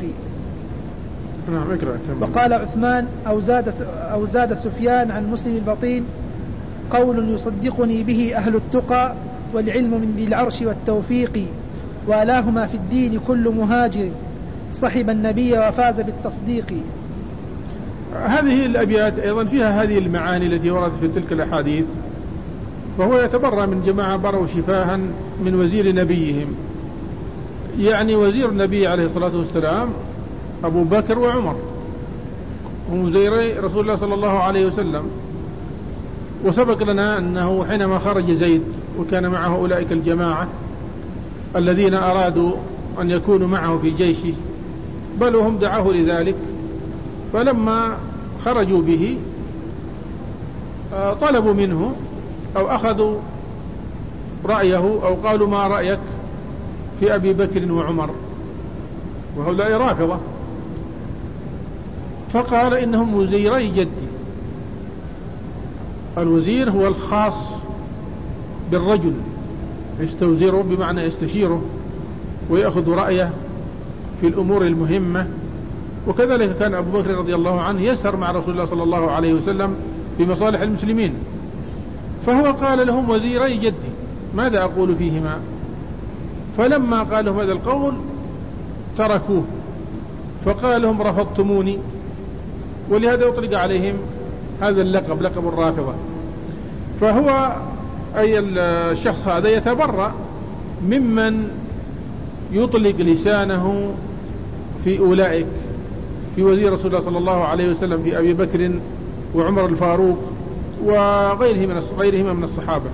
وقال عثمان أو زاد, أو زاد سفيان عن مسلم البطين: قول يصدقني به أهل التقى والعلم من ذي العرش والتوفيق وآلاهما في الدين كل مهاجر صحب النبي وفاز بالتصديق. هذه الأبيات أيضا فيها هذه المعاني التي وردت في تلك الأحاديث. وهو يتبرأ من جماعة بروا شفاها من وزير نبيهم، يعني وزير النبي عليه الصلاة والسلام أبو بكر وعمر هم وزيري رسول الله صلى الله عليه وسلم. وسبق لنا أنه حينما خرج زيد وكان معه أولئك الجماعة الذين أرادوا أن يكونوا معه في جيشه، بل وهم دعاه لذلك، فلما خرجوا به طلبوا منه أو أخذوا رأيه أو قالوا: ما رأيك في أبي بكر وعمر؟ وهؤلاء رافضة. فقال: إنهم وزيري جدي. الوزير هو الخاص بالرجل، يستوزره بمعنى يستشيره ويأخذ رأيه في الأمور المهمة. وكذلك كان أبو بكر رضي الله عنه يسهر مع رسول الله صلى الله عليه وسلم في مصالح المسلمين. فهو قال لهم: وزيري جدي ماذا أقول فيهما؟ فلما قال لهم هذا القول تركوه، فقال لهم: رفضتموني. ولهذا أطلق عليهم هذا اللقب، لقب الرافضة. فهو أي الشخص هذا يتبرأ ممن يطلق لسانه في أولئك، في وزير رسول الله صلى الله عليه وسلم، في أبي بكر وعمر الفاروق وغيرهما من الصحابة.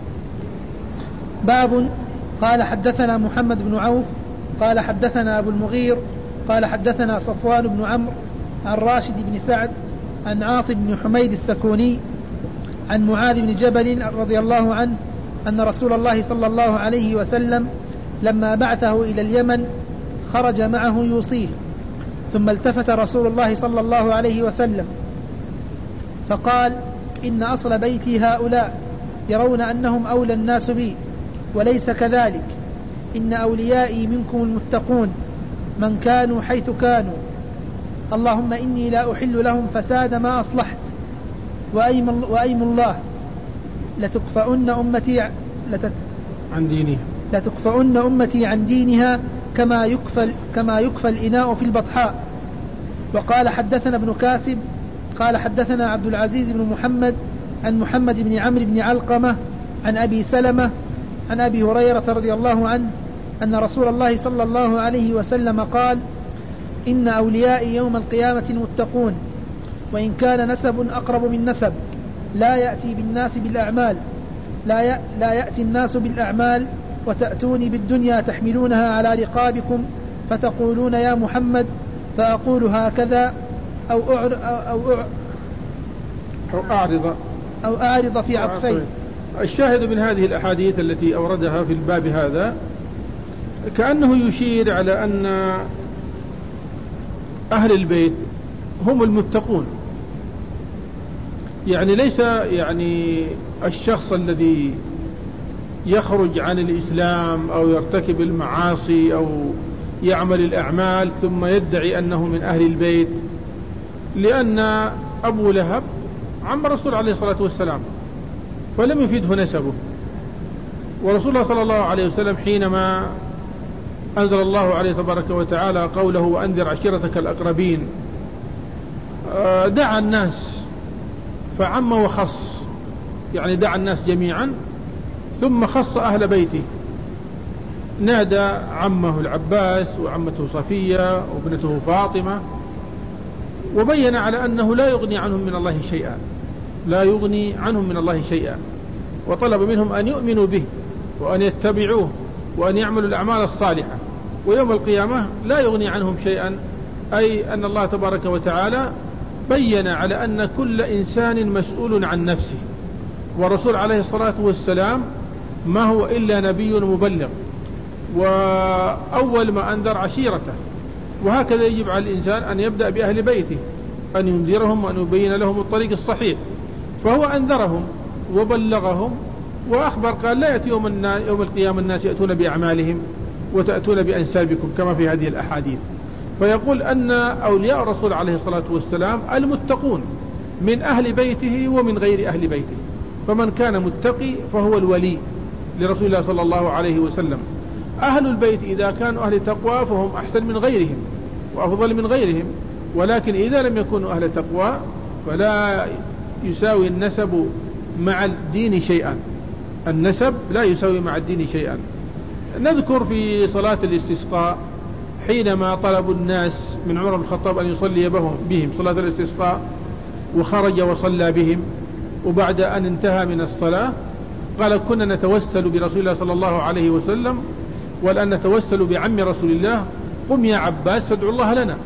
باب. قال حدثنا محمد بن عوف قال حدثنا أبو المغير قال حدثنا صفوان بن عمرو عن راشد بن سعد عن عاصم بن حميد السكوني عن معاذ بن جبل رضي الله عنه أن رسول الله صلى الله عليه وسلم لما بعثه إلى اليمن خرج معه يوصيه، ثم التفت رسول الله صلى الله عليه وسلم فقال: إن أصل بيتي هؤلاء يرون أنهم أولى الناس بي، وليس كذلك، إن أوليائي منكم المتقون من كانوا حيث كانوا، اللهم إني لا أحل لهم فساد ما أصلحت، وأيم, وأيم الله لتكفؤن أمتي لتت... عن دينها لتكفؤن أمتي عن دينها كما يكفى كما يكفى الإناء في البطحاء. وقال حدثنا ابن كاسب قال حدثنا عبد العزيز بن محمد عن محمد بن عمرو بن علقمة عن أبي سلمة عن أبي هريرة رضي الله عنه أن رسول الله صلى الله عليه وسلم قال: إن أوليائي يوم القيامة المتقون، وإن كان نسب أقرب من نسب، لا يأتي بالناس بالأعمال لا, لا يأتي الناس بالأعمال وتأتوني بالدنيا تحملونها على رقابكم فتقولون يا محمد، فأقول هكذا أو أعرض أو, أو أعرض أو أعرض في عطفين. الشاهد من هذه الأحاديث التي أوردها في الباب هذا كأنه يشير على أن أهل البيت هم المتقون، يعني ليس يعني الشخص الذي يخرج عن الإسلام أو يرتكب المعاصي أو يعمل الأعمال ثم يدعي أنه من أهل البيت، لأن أبو لهب عم الرسول عليه الصلاة والسلام فلم يفيده نسبه، ورسول الله صلى الله عليه وسلم حينما أنزل الله عليه تبارك وتعالى قوله وأنذر عشيرتك الأقربين دعا الناس فعم وخص، يعني دعا الناس جميعا ثم خص أهل بيته، نادى عمه العباس وعمته صفية وابنته فاطمة، وبين على أنه لا يغني عنهم من الله شيئا، لا يغني عنهم من الله شيئا، وطلب منهم أن يؤمنوا به وأن يتبعوه وأن يعملوا الأعمال الصالحة، ويوم القيامة لا يغني عنهم شيئا، أي أن الله تبارك وتعالى بين على أن كل إنسان مسؤول عن نفسه، والرسول عليه الصلاة والسلام ما هو إلا نبي مبلغ، وأول ما أنذر عشيرته، وهكذا يجب على الإنسان أن يبدأ بأهل بيته، أن ينذرهم وأن يبين لهم الطريق الصحيح، فهو أنذرهم وبلغهم وأخبر قال لا يأتي يوم, يوم القيامة الناس يأتون بأعمالهم وتأتون بأنسابكم كما في هذه الأحاديث. فيقول أن أولياء الرسول عليه الصلاة والسلام المتقون من أهل بيته ومن غير أهل بيته، فمن كان متقي فهو الولي لرسول الله صلى الله عليه وسلم. أهل البيت إذا كانوا أهل تقوى فهم أحسن من غيرهم وأفضل من غيرهم، ولكن إذا لم يكونوا أهل تقوى فلا يساوي النسب مع الدين شيئا، النسب لا يساوي مع الدين شيئا. نذكر في صلاة الاستسقاء حينما طلبوا الناس من عمر بن الخطاب أن يصلي بهم صلاة الاستسقاء، وخرج وصلى بهم، وبعد أن انتهى من الصلاة قال كنا نتوسل برسول الله صلى الله عليه وسلم والآن نتوسل بعم رسول الله، قم يا عباس فادعوا الله لنا.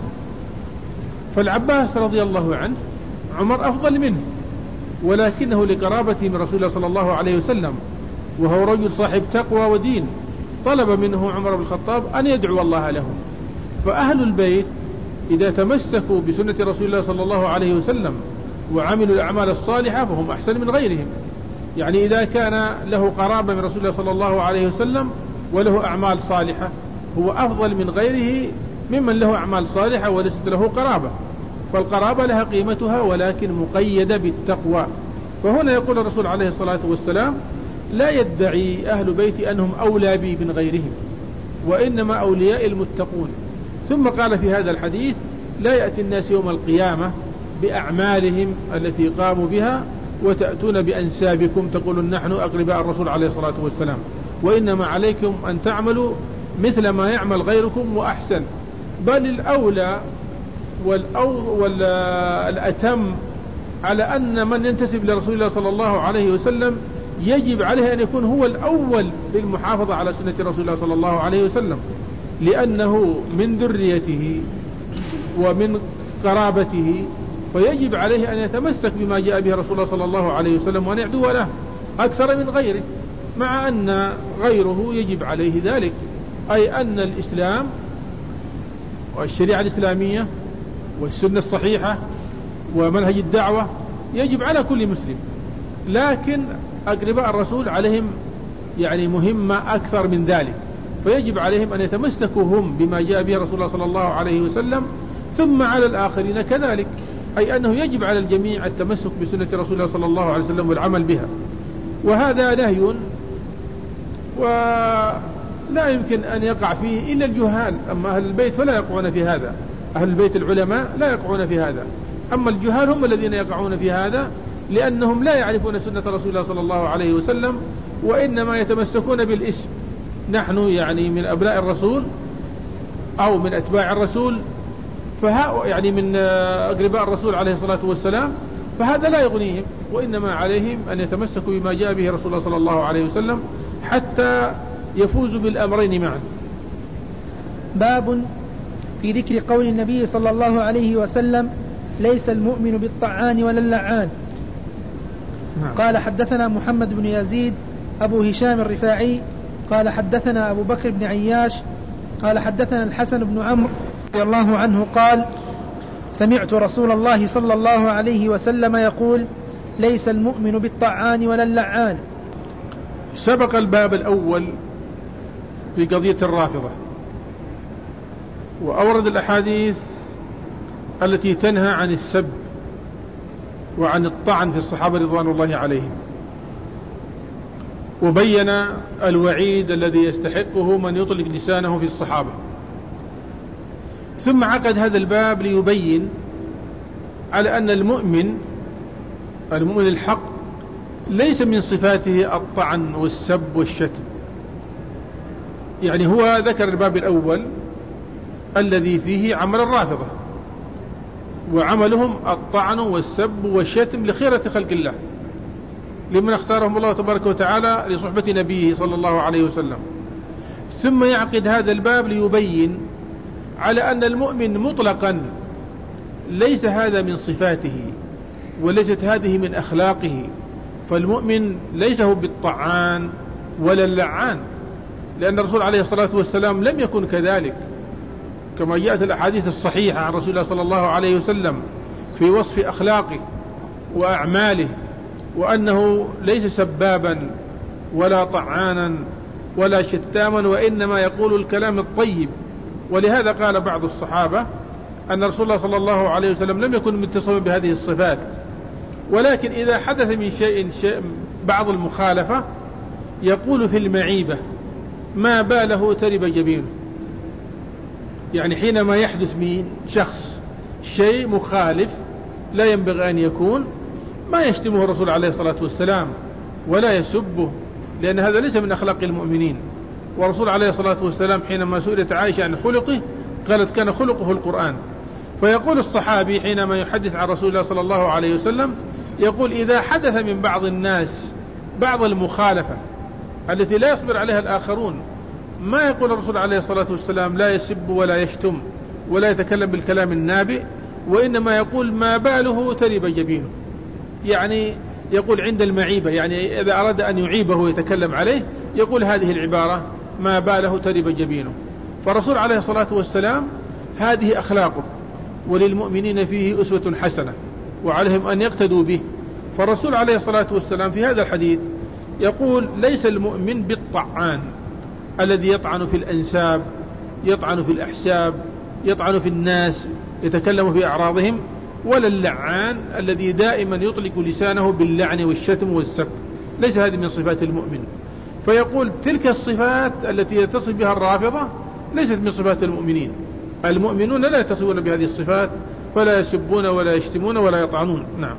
فالعباس رضي الله عنه عمر أفضل منه، ولكنه لقرابته من رسول الله صلى الله عليه وسلم وهو رجل صاحب تقوى ودين، طلب منه عمر بن الخطاب أن يدعو الله لهم. فأهل البيت إذا تمسكوا بسنة رسول الله صلى الله عليه وسلم وعملوا الأعمال الصالحة فهم أحسن من غيرهم، يعني إذا كان له قرابة من رسول الله صلى الله عليه وسلم وله أعمال صالحة هو أفضل من غيره ممن له أعمال صالحة وليست له قرابة، فالقرابة لها قيمتها ولكن مقيدة بالتقوى. فهنا يقول الرسول عليه الصلاة والسلام لا يدعي أهل بيتي أنهم أولى بي من غيرهم، وإنما أولياء المتقون. ثم قال في هذا الحديث لا يأتي الناس يوم القيامة بأعمالهم التي قاموا بها وتأتون بأنسابكم تقولون نحن أقرباء الرسول عليه الصلاة والسلام، وإنما عليكم أن تعملوا مثل ما يعمل غيركم وأحسن. بل الأولى والأتم على أن من ينتسب لرسول الله صلى الله عليه وسلم يجب عليه أن يكون هو الأول بالمحافظة على سنة رسول الله صلى الله عليه وسلم، لأنه من ذريته ومن قرابته، فيجب عليه أن يتمسك بما جاء به رسول الله صلى الله عليه وسلم وأن يعدو له أكثر من غيره، مع أن غيره يجب عليه ذلك، أي أن الإسلام والشريعة الإسلامية والسنة الصحيحة ومنهج الدعوة يجب على كل مسلم، لكن أقرباء الرسول عليهم يعني مهمة أكثر من ذلك، فيجب عليهم أن يتمسكوا هم بما جاء به رسول الله صلى الله عليه وسلم، ثم على الآخرين كذلك، أي أنه يجب على الجميع التمسك بسنة رسول الله صلى الله عليه وسلم والعمل بها. وهذا نهي ولا يمكن أن يقع فيه إلا الجهال، أما أهل البيت فلا يقعون في هذا، أهل البيت العلماء لا يقعون في هذا، أما الجهال هم الذين يقعون في هذا، لأنهم لا يعرفون سنة رسول الله صلى الله عليه وسلم، وإنما يتمسكون بالاسم، نحن يعني من أبناء الرسول أو من أتباع الرسول، فها يعني من أقرباء الرسول عليه الصلاة والسلام، فهذا لا يغنيهم، وإنما عليهم أن يتمسكوا بما جاء به رسول الله صلى الله عليه وسلم حتى يفوزوا بالأمرين معا. باب في ذكر قول النبي صلى الله عليه وسلم ليس المؤمن بالطعان ولا اللعان. قال حدثنا محمد بن يزيد أبو هشام الرفاعي قال حدثنا أبو بكر بن عياش قال حدثنا الحسن بن عمرو رضي الله عنه قال سمعت رسول الله صلى الله عليه وسلم يقول ليس المؤمن بالطعان ولا اللعان. سبق الباب الأول في قضية الرافضة، وأورد الأحاديث التي تنهى عن السب وعن الطعن في الصحابة رضوان الله عليهم، وبين الوعيد الذي يستحقه من يطلق لسانه في الصحابة. ثم عقد هذا الباب ليبين على أن المؤمن المؤمن الحق ليس من صفاته الطعن والسب والشتم. يعني هو ذكر الباب الأول الذي فيه عمل الرافضة، وعملهم الطعن والسب والشتم لخيرة خلق الله، لمن اختارهم الله تبارك وتعالى لصحبة نبيه صلى الله عليه وسلم. ثم يعقد هذا الباب ليبين على أن المؤمن مطلقا ليس هذا من صفاته وليست هذه من أخلاقه، فالمؤمن ليس هو بالطعان ولا اللعان، لأن الرسول عليه الصلاة والسلام لم يكن كذلك، كما جاءت الأحاديث الصحيحة عن رسول الله صلى الله عليه وسلم في وصف أخلاقه وأعماله، وأنه ليس سبابا ولا طعانا ولا شتاما، وإنما يقول الكلام الطيب. ولهذا قال بعض الصحابة أن رسول الله صلى الله عليه وسلم لم يكن متصفا بهذه الصفات، ولكن إذا حدث من شيء, شيء بعض المخالفة يقول في المعيبة ما باله ترب جبينه. يعني حينما يحدث من شخص شيء مخالف لا ينبغي أن يكون، ما يشتمه الرسول عليه الصلاة والسلام ولا يسبه، لأن هذا ليس من أخلاق المؤمنين. والرسول عليه الصلاة والسلام حينما سئلت عائشة عن خلقه قالت كان خلقه القرآن. فيقول الصحابي حينما يحدث عن رسول الله صلى الله عليه وسلم يقول إذا حدث من بعض الناس بعض المخالفة التي لا يصبر عليها الآخرون، ما يقول الرسول عليه الصلاة والسلام لا يسب ولا يشتم ولا يتكلم بالكلام النابئ، وإنما يقول ما باله ترب جبينه. يعني يقول عند المعيبة، يعني إذا أراد أن يعيبه ويتكلم عليه يقول هذه العبارة ما باله ترب جبينه. فالرسول عليه الصلاة والسلام هذه أخلاقه، وللمؤمنين فيه أسوة حسنة وعليهم أن يقتدوا به. فالرسول عليه الصلاة والسلام في هذا الحديث يقول ليس المؤمن بالطعان الذي يطعن في الأنساب، يطعن في الأحساب، يطعن في الناس، يتكلم في أعراضهم، ولا اللعان الذي دائما يطلق لسانه باللعن والشتم والسب، ليس هذه من صفات المؤمن. فيقول تلك الصفات التي يتصف بها الرافضة ليست من صفات المؤمنين. المؤمنون لا يتصفون بهذه الصفات، فلا يسبون ولا يشتمون ولا يطعنون. نعم.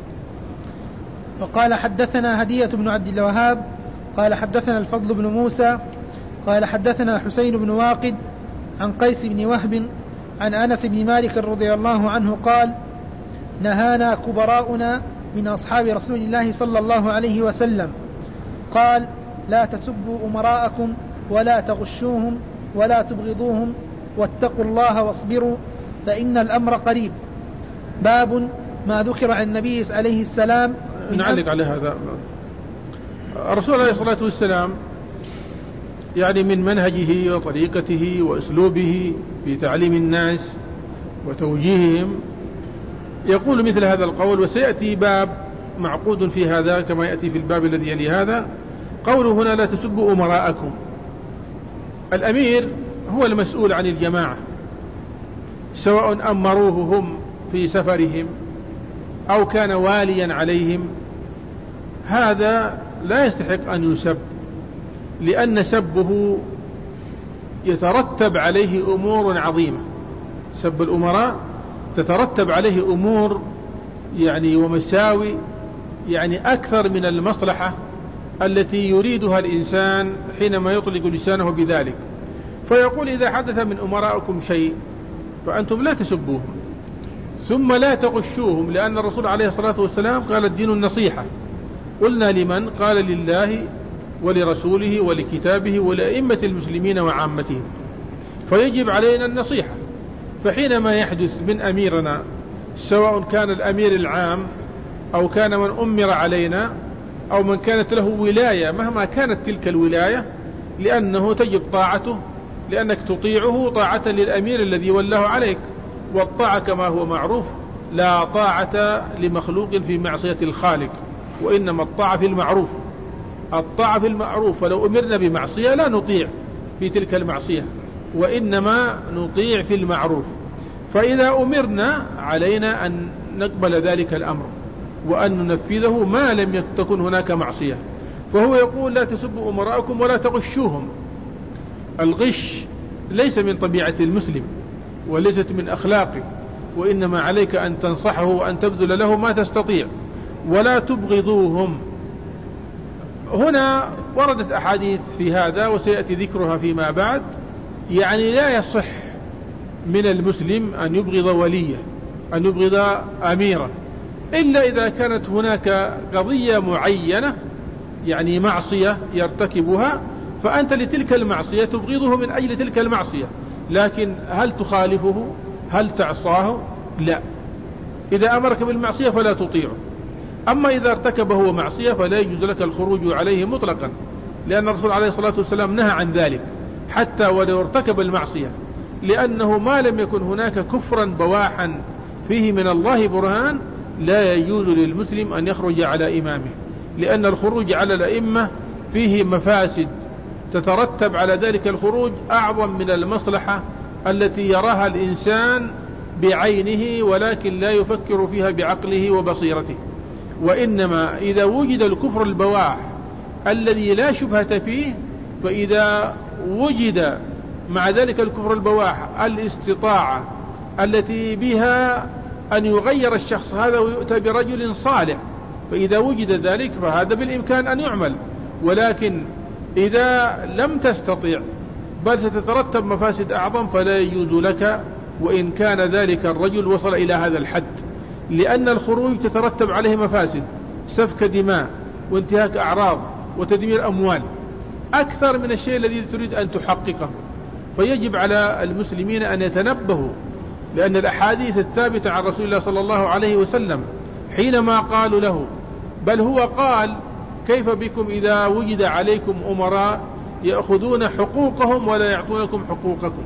وقال حدثنا هدية بن عبد الوهاب قال حدثنا الفضل بن موسى قال حدثنا حسين بن واقد عن قيس بن وهب عن أنس بن مالك رضي الله عنه قال نهانا كبراؤنا من أصحاب رسول الله صلى الله عليه وسلم، قال لا تسبوا أمراءكم ولا تغشوهم ولا تبغضوهم واتقوا الله واصبروا فإن الأمر قريب. باب ما ذكر عن النبي عليه السلام. نعلق على هذا. الرسول عليه الصلاة والسلام يعني من منهجه وطريقته وأسلوبه في تعليم الناس وتوجيههم يقول مثل هذا القول، وسيأتي باب معقود في هذا كما يأتي في الباب الذي يلي هذا. قوله هنا لا تسبوا أمراءكم. الأمير هو المسؤول عن الجماعة، سواء أمروه هم في سفرهم أو كان واليا عليهم، هذا لا يستحق أن يسب، لأن سبه يترتب عليه أمور عظيمة. سب الأمراء تترتب عليه أمور يعني ومساوي يعني أكثر من المصلحة التي يريدها الإنسان حينما يطلق لسانه بذلك. فيقول إذا حدث من أمرائكم شيء فأنتم لا تسبوهم، ثم لا تغشوهم، لأن الرسول عليه الصلاة والسلام قال الدين النصيحة. قلنا لمن؟ قال لله ولرسوله ولكتابه ولأئمة المسلمين وعامتهم، فيجب علينا النصيحة. فحينما يحدث من أميرنا، سواء كان الأمير العام أو كان من أمر علينا أو من كانت له ولاية، مهما كانت تلك الولاية، لأنه تجب طاعته، لأنك تطيعه طاعة للأمير الذي ولاه عليك، والطاعة كما هو معروف لا طاعة لمخلوق في معصية الخالق، وإنما الطاعة في المعروف. الطاعة في المعروف، فلو أمرنا بمعصية لا نطيع في تلك المعصية، وإنما نطيع في المعروف. فإذا أمرنا علينا أن نقبل ذلك الأمر وأن ننفذه ما لم تكن هناك معصية. فهو يقول لا تسبوا أمراءكم ولا تغشوهم. الغش ليس من طبيعة المسلم وليست من أخلاقه، وإنما عليك أن تنصحه وأن تبذل له ما تستطيع. ولا تبغضوهم. هنا وردت أحاديث في هذا وسيأتي ذكرها فيما بعد. يعني لا يصح من المسلم أن يبغض وليه، أن يبغض أميره، إلا إذا كانت هناك قضية معينة، يعني معصية يرتكبها، فأنت لتلك المعصية تبغضه من أجل تلك المعصية. لكن هل تخالفه؟ هل تعصاه؟ لا. إذا أمرك بالمعصية فلا تطيعه. أما إذا ارتكب هو معصية فلا يجوز لك الخروج عليه مطلقا، لأن الرسول عليه الصلاة والسلام نهى عن ذلك حتى ولو ارتكب المعصية، لأنه ما لم يكن هناك كفرا بواحا فيه من الله برهان لا يجوز للمسلم أن يخرج على إمامه، لأن الخروج على الأئمة فيه مفاسد تترتب على ذلك الخروج أعظم من المصلحة التي يراها الإنسان بعينه ولكن لا يفكر فيها بعقله وبصيرته. وإنما إذا وجد الكفر البواح الذي لا شبهة فيه، فإذا وجد مع ذلك الكفر البواح الاستطاعة التي بها أن يغير الشخص هذا ويؤتى برجل صالح، فإذا وجد ذلك فهذا بالإمكان أن يعمل. ولكن إذا لم تستطيع بل ستترتب مفاسد أعظم فلا يجوز لك، وإن كان ذلك الرجل وصل إلى هذا الحد، لأن الخروج تترتب عليه مفاسد، سفك دماء وانتهاك أعراض وتدمير أموال أكثر من الشيء الذي تريد أن تحققه. فيجب على المسلمين أن يتنبهوا، لأن الأحاديث الثابتة عن رسول الله صلى الله عليه وسلم حينما قالوا له، بل هو قال كيف بكم إذا وجد عليكم أمراء يأخذون حقوقهم ولا يعطونكم حقوقكم؟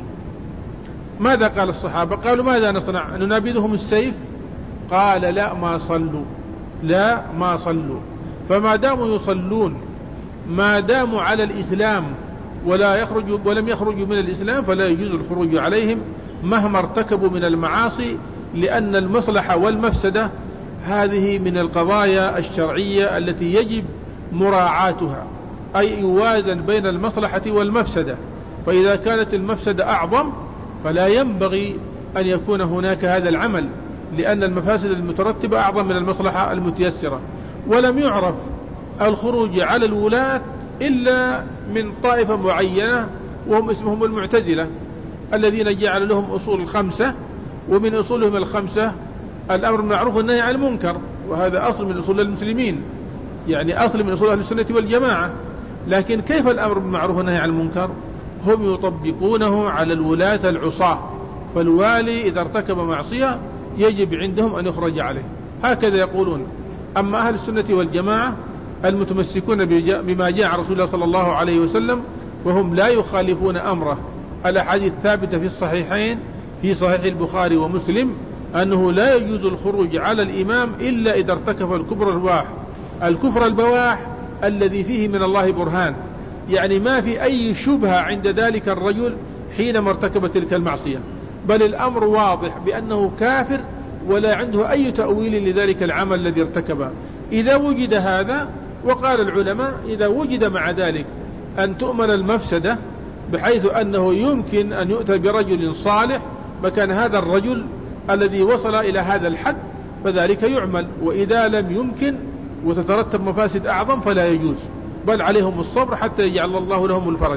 ماذا قال الصحابة؟ قالوا ماذا نصنع؟ ننابذهم السيف؟ قال لا ما صلوا، لا ما صلوا. فما داموا يصلون، ما داموا على الإسلام ولا يخرجوا ولم يخرجوا من الإسلام، فلا يجوز الخروج عليهم مهما ارتكبوا من المعاصي، لأن المصلحة والمفسدة هذه من القضايا الشرعية التي يجب مراعاتها، أي يوازن بين المصلحة والمفسدة. فإذا كانت المفسدة أعظم فلا ينبغي أن يكون هناك هذا العمل، لأن المفاسد المترتبة أعظم من المصلحة المتيسرة. ولم يعرف الخروج على الولاة إلا من طائفة معينة، وهم اسمهم المعتزلة، الذين جعلوا لهم أصول خمسة، ومن أصولهم الخمسة الأمر بالمعروف والنهي عن المنكر، وهذا أصل من أصول المسلمين، يعني أصل من أصول أهل السنة والجماعة. لكن كيف الأمر بالمعروف والنهي عن المنكر؟ هم يطبقونه على الولاة العصاة، فالوالي إذا ارتكب معصية يجب عندهم أن يخرج عليه، هكذا يقولون. أما أهل السنة والجماعة المتمسكون بما جاء عن رسول الله صلى الله عليه وسلم، وهم لا يخالفون أمره. الأحاديث الثابتة في الصحيحين في صحيح البخاري ومسلم أنه لا يجوز الخروج على الإمام إلا إذا ارتكب الكفر البواح، الكفر البواح الذي فيه من الله برهان، يعني ما في أي شبهة عند ذلك الرجل حينما ارتكب تلك المعصية، بل الأمر واضح بأنه كافر ولا عنده أي تأويل لذلك العمل الذي ارتكبه. إذا وجد هذا، وقال العلماء إذا وجد مع ذلك أن تؤمن المفسدة بحيث أنه يمكن أن يؤتى برجل صالح مكان هذا الرجل الذي وصل إلى هذا الحد، فذلك يعمل. وإذا لم يمكن وتترتب مفاسد أعظم فلا يجوز، بل عليهم الصبر حتى يجعل الله لهم الفرج.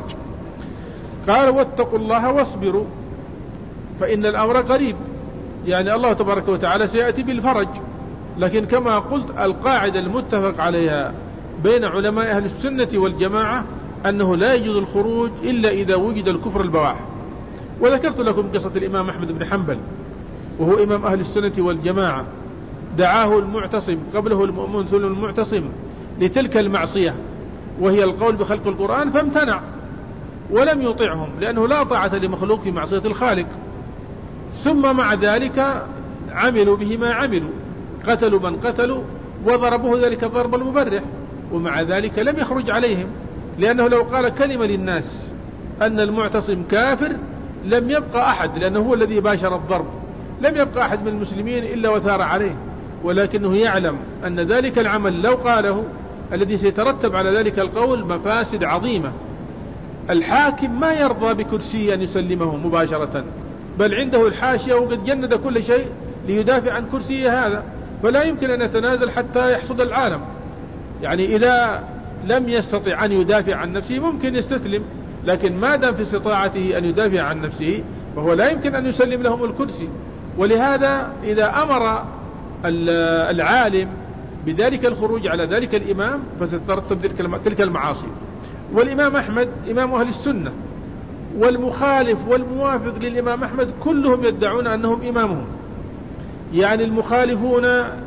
قال واتقوا الله واصبروا فإن الأمر قريب، يعني الله تبارك وتعالى سيأتي بالفرج. لكن كما قلت القاعدة المتفق عليها بين علماء أهل السنة والجماعة أنه لا يجوز الخروج إلا إذا وجد الكفر البواح. وذكرت لكم قصة الإمام أحمد بن حنبل وهو إمام أهل السنة والجماعة، دعاه المعتصم قبله المؤمن ثم المعتصم لتلك المعصية وهي القول بخلق القرآن، فامتنع ولم يطعهم لأنه لا طاعة لمخلوق في معصية الخالق، ثم مع ذلك عملوا به ما عملوا، قتلوا من قتلوا وضربوه ذلك الضرب المبرح، ومع ذلك لم يخرج عليهم، لأنه لو قال كلمة للناس أن المعتصم كافر لم يبقى أحد، لأنه هو الذي باشر الضرب، لم يبقى أحد من المسلمين إلا وثار عليه، ولكنه يعلم أن ذلك العمل لو قاله الذي سيترتب على ذلك القول مفاسد عظيمة. الحاكم ما يرضى بكرسي أن يسلمه مباشرة، بل عنده الحاشية وقد جند كل شيء ليدافع عن كرسيه هذا، فلا يمكن أن يتنازل حتى يحصد العالم. يعني إذا لم يستطع أن يدافع عن نفسه ممكن يستسلم، لكن ما دام في استطاعته أن يدافع عن نفسه فهو لا يمكن أن يسلم لهم الكرسي. ولهذا إذا أمر العالم بذلك الخروج على ذلك الإمام فستترتب تلك المعاصي. والإمام أحمد إمام أهل السنة، والمخالف والموافق للإمام أحمد كلهم يدعون أنهم إمامهم، يعني المخالفون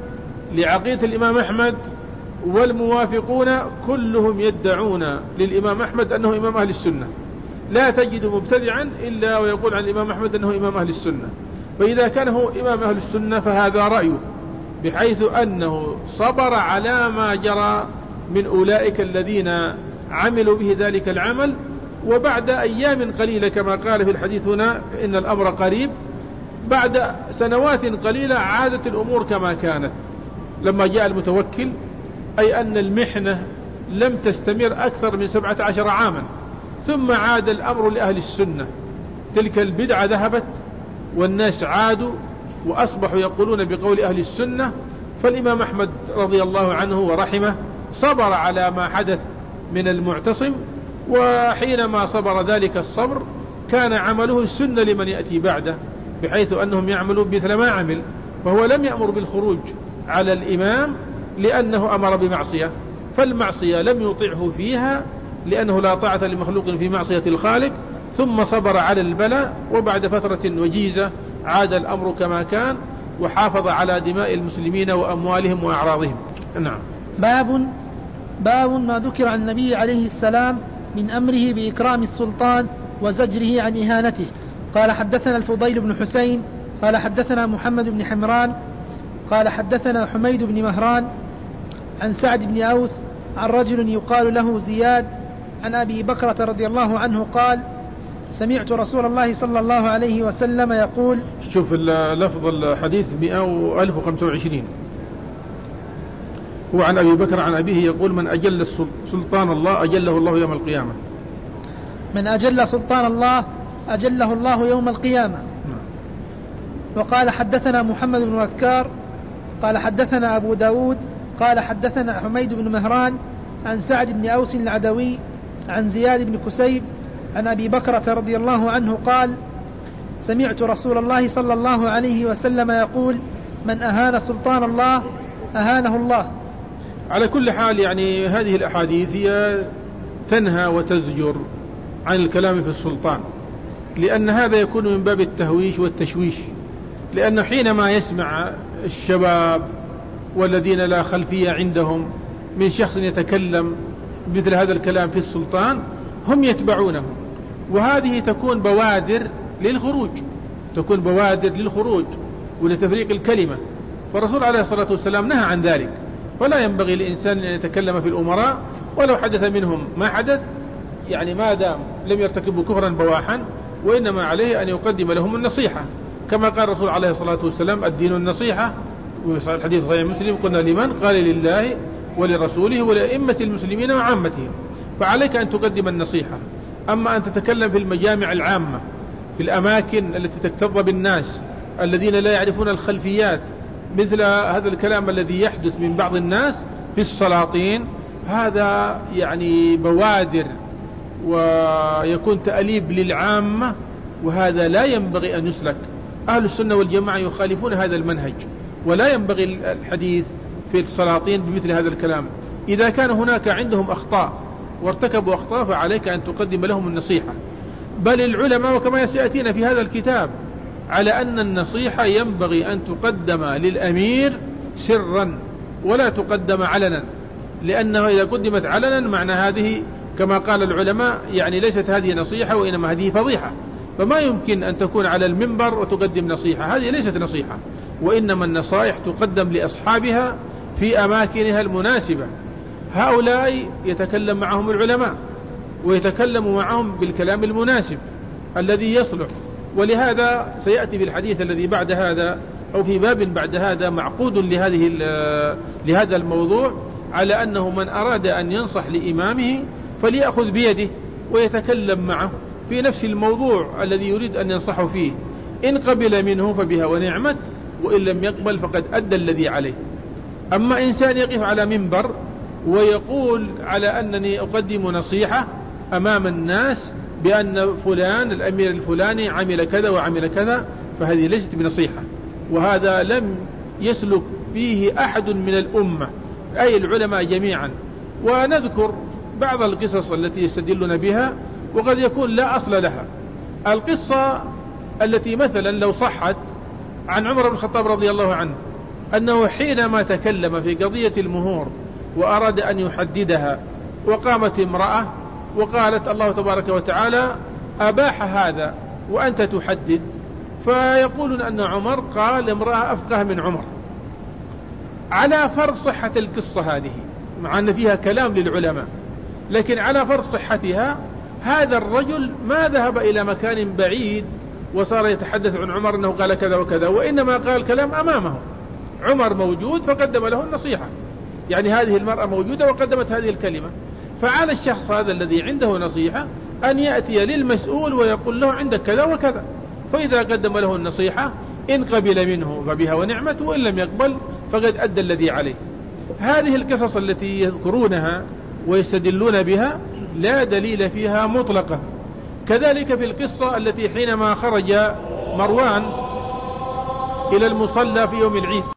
لعقيدة الإمام أحمد والموافقون كلهم يدعون للإمام أحمد أنه إمام أهل السنة. لا تجد مبتدعا إلا ويقول عن الإمام أحمد أنه إمام أهل السنة. فإذا كان هو إمام أهل السنة فهذا رأيه، بحيث أنه صبر على ما جرى من أولئك الذين عملوا به ذلك العمل، وبعد أيام قليلة كما قال في الحديث هنا إن الأمر قريب، بعد سنوات قليلة عادت الأمور كما كانت لما جاء المتوكل، أي أن المحنة لم تستمر أكثر من سبعة عشر عاما، ثم عاد الأمر لأهل السنة، تلك البدعة ذهبت والناس عادوا وأصبحوا يقولون بقول أهل السنة. فالإمام أحمد رضي الله عنه ورحمه صبر على ما حدث من المعتصم، وحينما صبر ذلك الصبر كان عمله السنة لمن يأتي بعده، بحيث أنهم يعملون مثل ما عمل، فهو لم يأمر بالخروج على الإمام لأنه أمر بمعصية، فالمعصية لم يطعه فيها لأنه لا طاعة لمخلوق في معصية الخالق، ثم صبر على البلاء، وبعد فترة وجيزة عاد الأمر كما كان، وحافظ على دماء المسلمين وأموالهم وأعراضهم. نعم. باب باب ما ذكر عن النبي عليه السلام من أمره بإكرام السلطان وزجره عن إهانته. قال حدثنا الفضيل بن حسين قال حدثنا محمد بن حمران قال حدثنا حميد بن مهران عن سعد بن أوس عن رجل يقال له زياد عن أبي بكرة رضي الله عنه قال سمعت رسول الله صلى الله عليه وسلم يقول. شوف لفظ الحديث مئة وألف وخمسة وعشرين، هو عن أبي بكر عن أبيه يقول من أجل سلطان الله أجله الله يوم القيامة. من أجل سلطان الله أجله الله يوم القيامة. وقال حدثنا محمد بن بكار قال حدثنا أبو داود قال حدثنا حميد بن مهران عن سعد بن أوس العدوي عن زياد بن كسيب عن أبي بكرة رضي الله عنه قال سمعت رسول الله صلى الله عليه وسلم يقول من أهان سلطان الله أهانه الله. على كل حال يعني هذه الأحاديث هي تنهى وتزجر عن الكلام في السلطان، لأن هذا يكون من باب التهويش والتشويش، لأنه حينما يسمع الشباب والذين لا خلفية عندهم من شخص يتكلم مثل هذا الكلام في السلطان هم يتبعونه، وهذه تكون بوادر للخروج تكون بوادر للخروج ولتفريق الكلمة. فالرسول عليه الصلاة والسلام نهى عن ذلك، فلا ينبغي للإنسان أن يتكلم في الأمراء ولو حدث منهم ما حدث، يعني ما دام لم يرتكبوا كفرا بواحا، وإنما عليه أن يقدم لهم النصيحة، كما قال الرسول عليه الصلاة والسلام الدين النصيحة، وفي الحديث صحيح مسلم قلنا لمن؟ قال لله ولرسوله ولأئمة المسلمين وعامتهم، فعليك أن تقدم النصيحة. أما أن تتكلم في المجامع العامة في الأماكن التي تكتظ بالناس الذين لا يعرفون الخلفيات، مثل هذا الكلام الذي يحدث من بعض الناس في السلاطين، هذا يعني بوادر ويكون تأليب للعامة، وهذا لا ينبغي أن يسلك. أهل السنة والجماعة يخالفون هذا المنهج، ولا ينبغي الحديث في السلاطين بمثل هذا الكلام. إذا كان هناك عندهم أخطاء وارتكبوا أخطاء فعليك أن تقدم لهم النصيحة. بل العلماء وكما سيأتينا في هذا الكتاب على أن النصيحة ينبغي أن تقدم للأمير سرا ولا تقدم علنا، لأنه إذا قدمت علنا معنى هذه كما قال العلماء يعني ليست هذه نصيحة وإنما هذه فضيحة. فما يمكن أن تكون على المنبر وتقدم نصيحة، هذه ليست نصيحة، وإنما النصائح تقدم لأصحابها في أماكنها المناسبة. هؤلاء يتكلم معهم العلماء ويتكلم معهم بالكلام المناسب الذي يصلح. ولهذا سيأتي في الحديث الذي بعد هذا أو في باب بعد هذا معقود لهذه لهذا الموضوع على أنه من أراد أن ينصح لإمامه فليأخذ بيده ويتكلم معه في نفس الموضوع الذي يريد أن ينصحه فيه. إن قبل منه فبها ونعمت، وإن لم يقبل فقد أدى الذي عليه. أما إنسان يقف على منبر ويقول على أنني أقدم نصيحة أمام الناس بأن فلان الأمير الفلاني عمل كذا وعمل كذا، فهذه ليست بنصيحة، وهذا لم يسلك فيه أحد من الأمة أي العلماء جميعا. ونذكر بعض القصص التي يستدلون بها وقد يكون لا أصل لها. القصة التي مثلا لو صحت عن عمر بن الخطاب رضي الله عنه أنه حينما تكلم في قضية المهور وأراد أن يحددها وقامت امرأة وقالت الله تبارك وتعالى أباح هذا وأنت تحدد، فيقولون أن عمر قال امرأة أفقه من عمر. على فرض صحة القصة هذه، مع أن فيها كلام للعلماء، لكن على فرض صحتها هذا الرجل ما ذهب إلى مكان بعيد وصار يتحدث عن عمر أنه قال كذا وكذا، وإنما قال كلام أمامه. عمر موجود فقدم له النصيحة، يعني هذه المرأة موجودة وقدمت هذه الكلمة. فعلى الشخص هذا الذي عنده نصيحة أن يأتي للمسؤول ويقول له عندك كذا وكذا، فإذا قدم له النصيحة إن قبل منه فبها ونعمت، وإن لم يقبل فقد أدى الذي عليه. هذه القصص التي يذكرونها ويستدلون بها لا دليل فيها مطلقا. كذلك في القصة التي حينما خرج مروان إلى المصلى في يوم العيد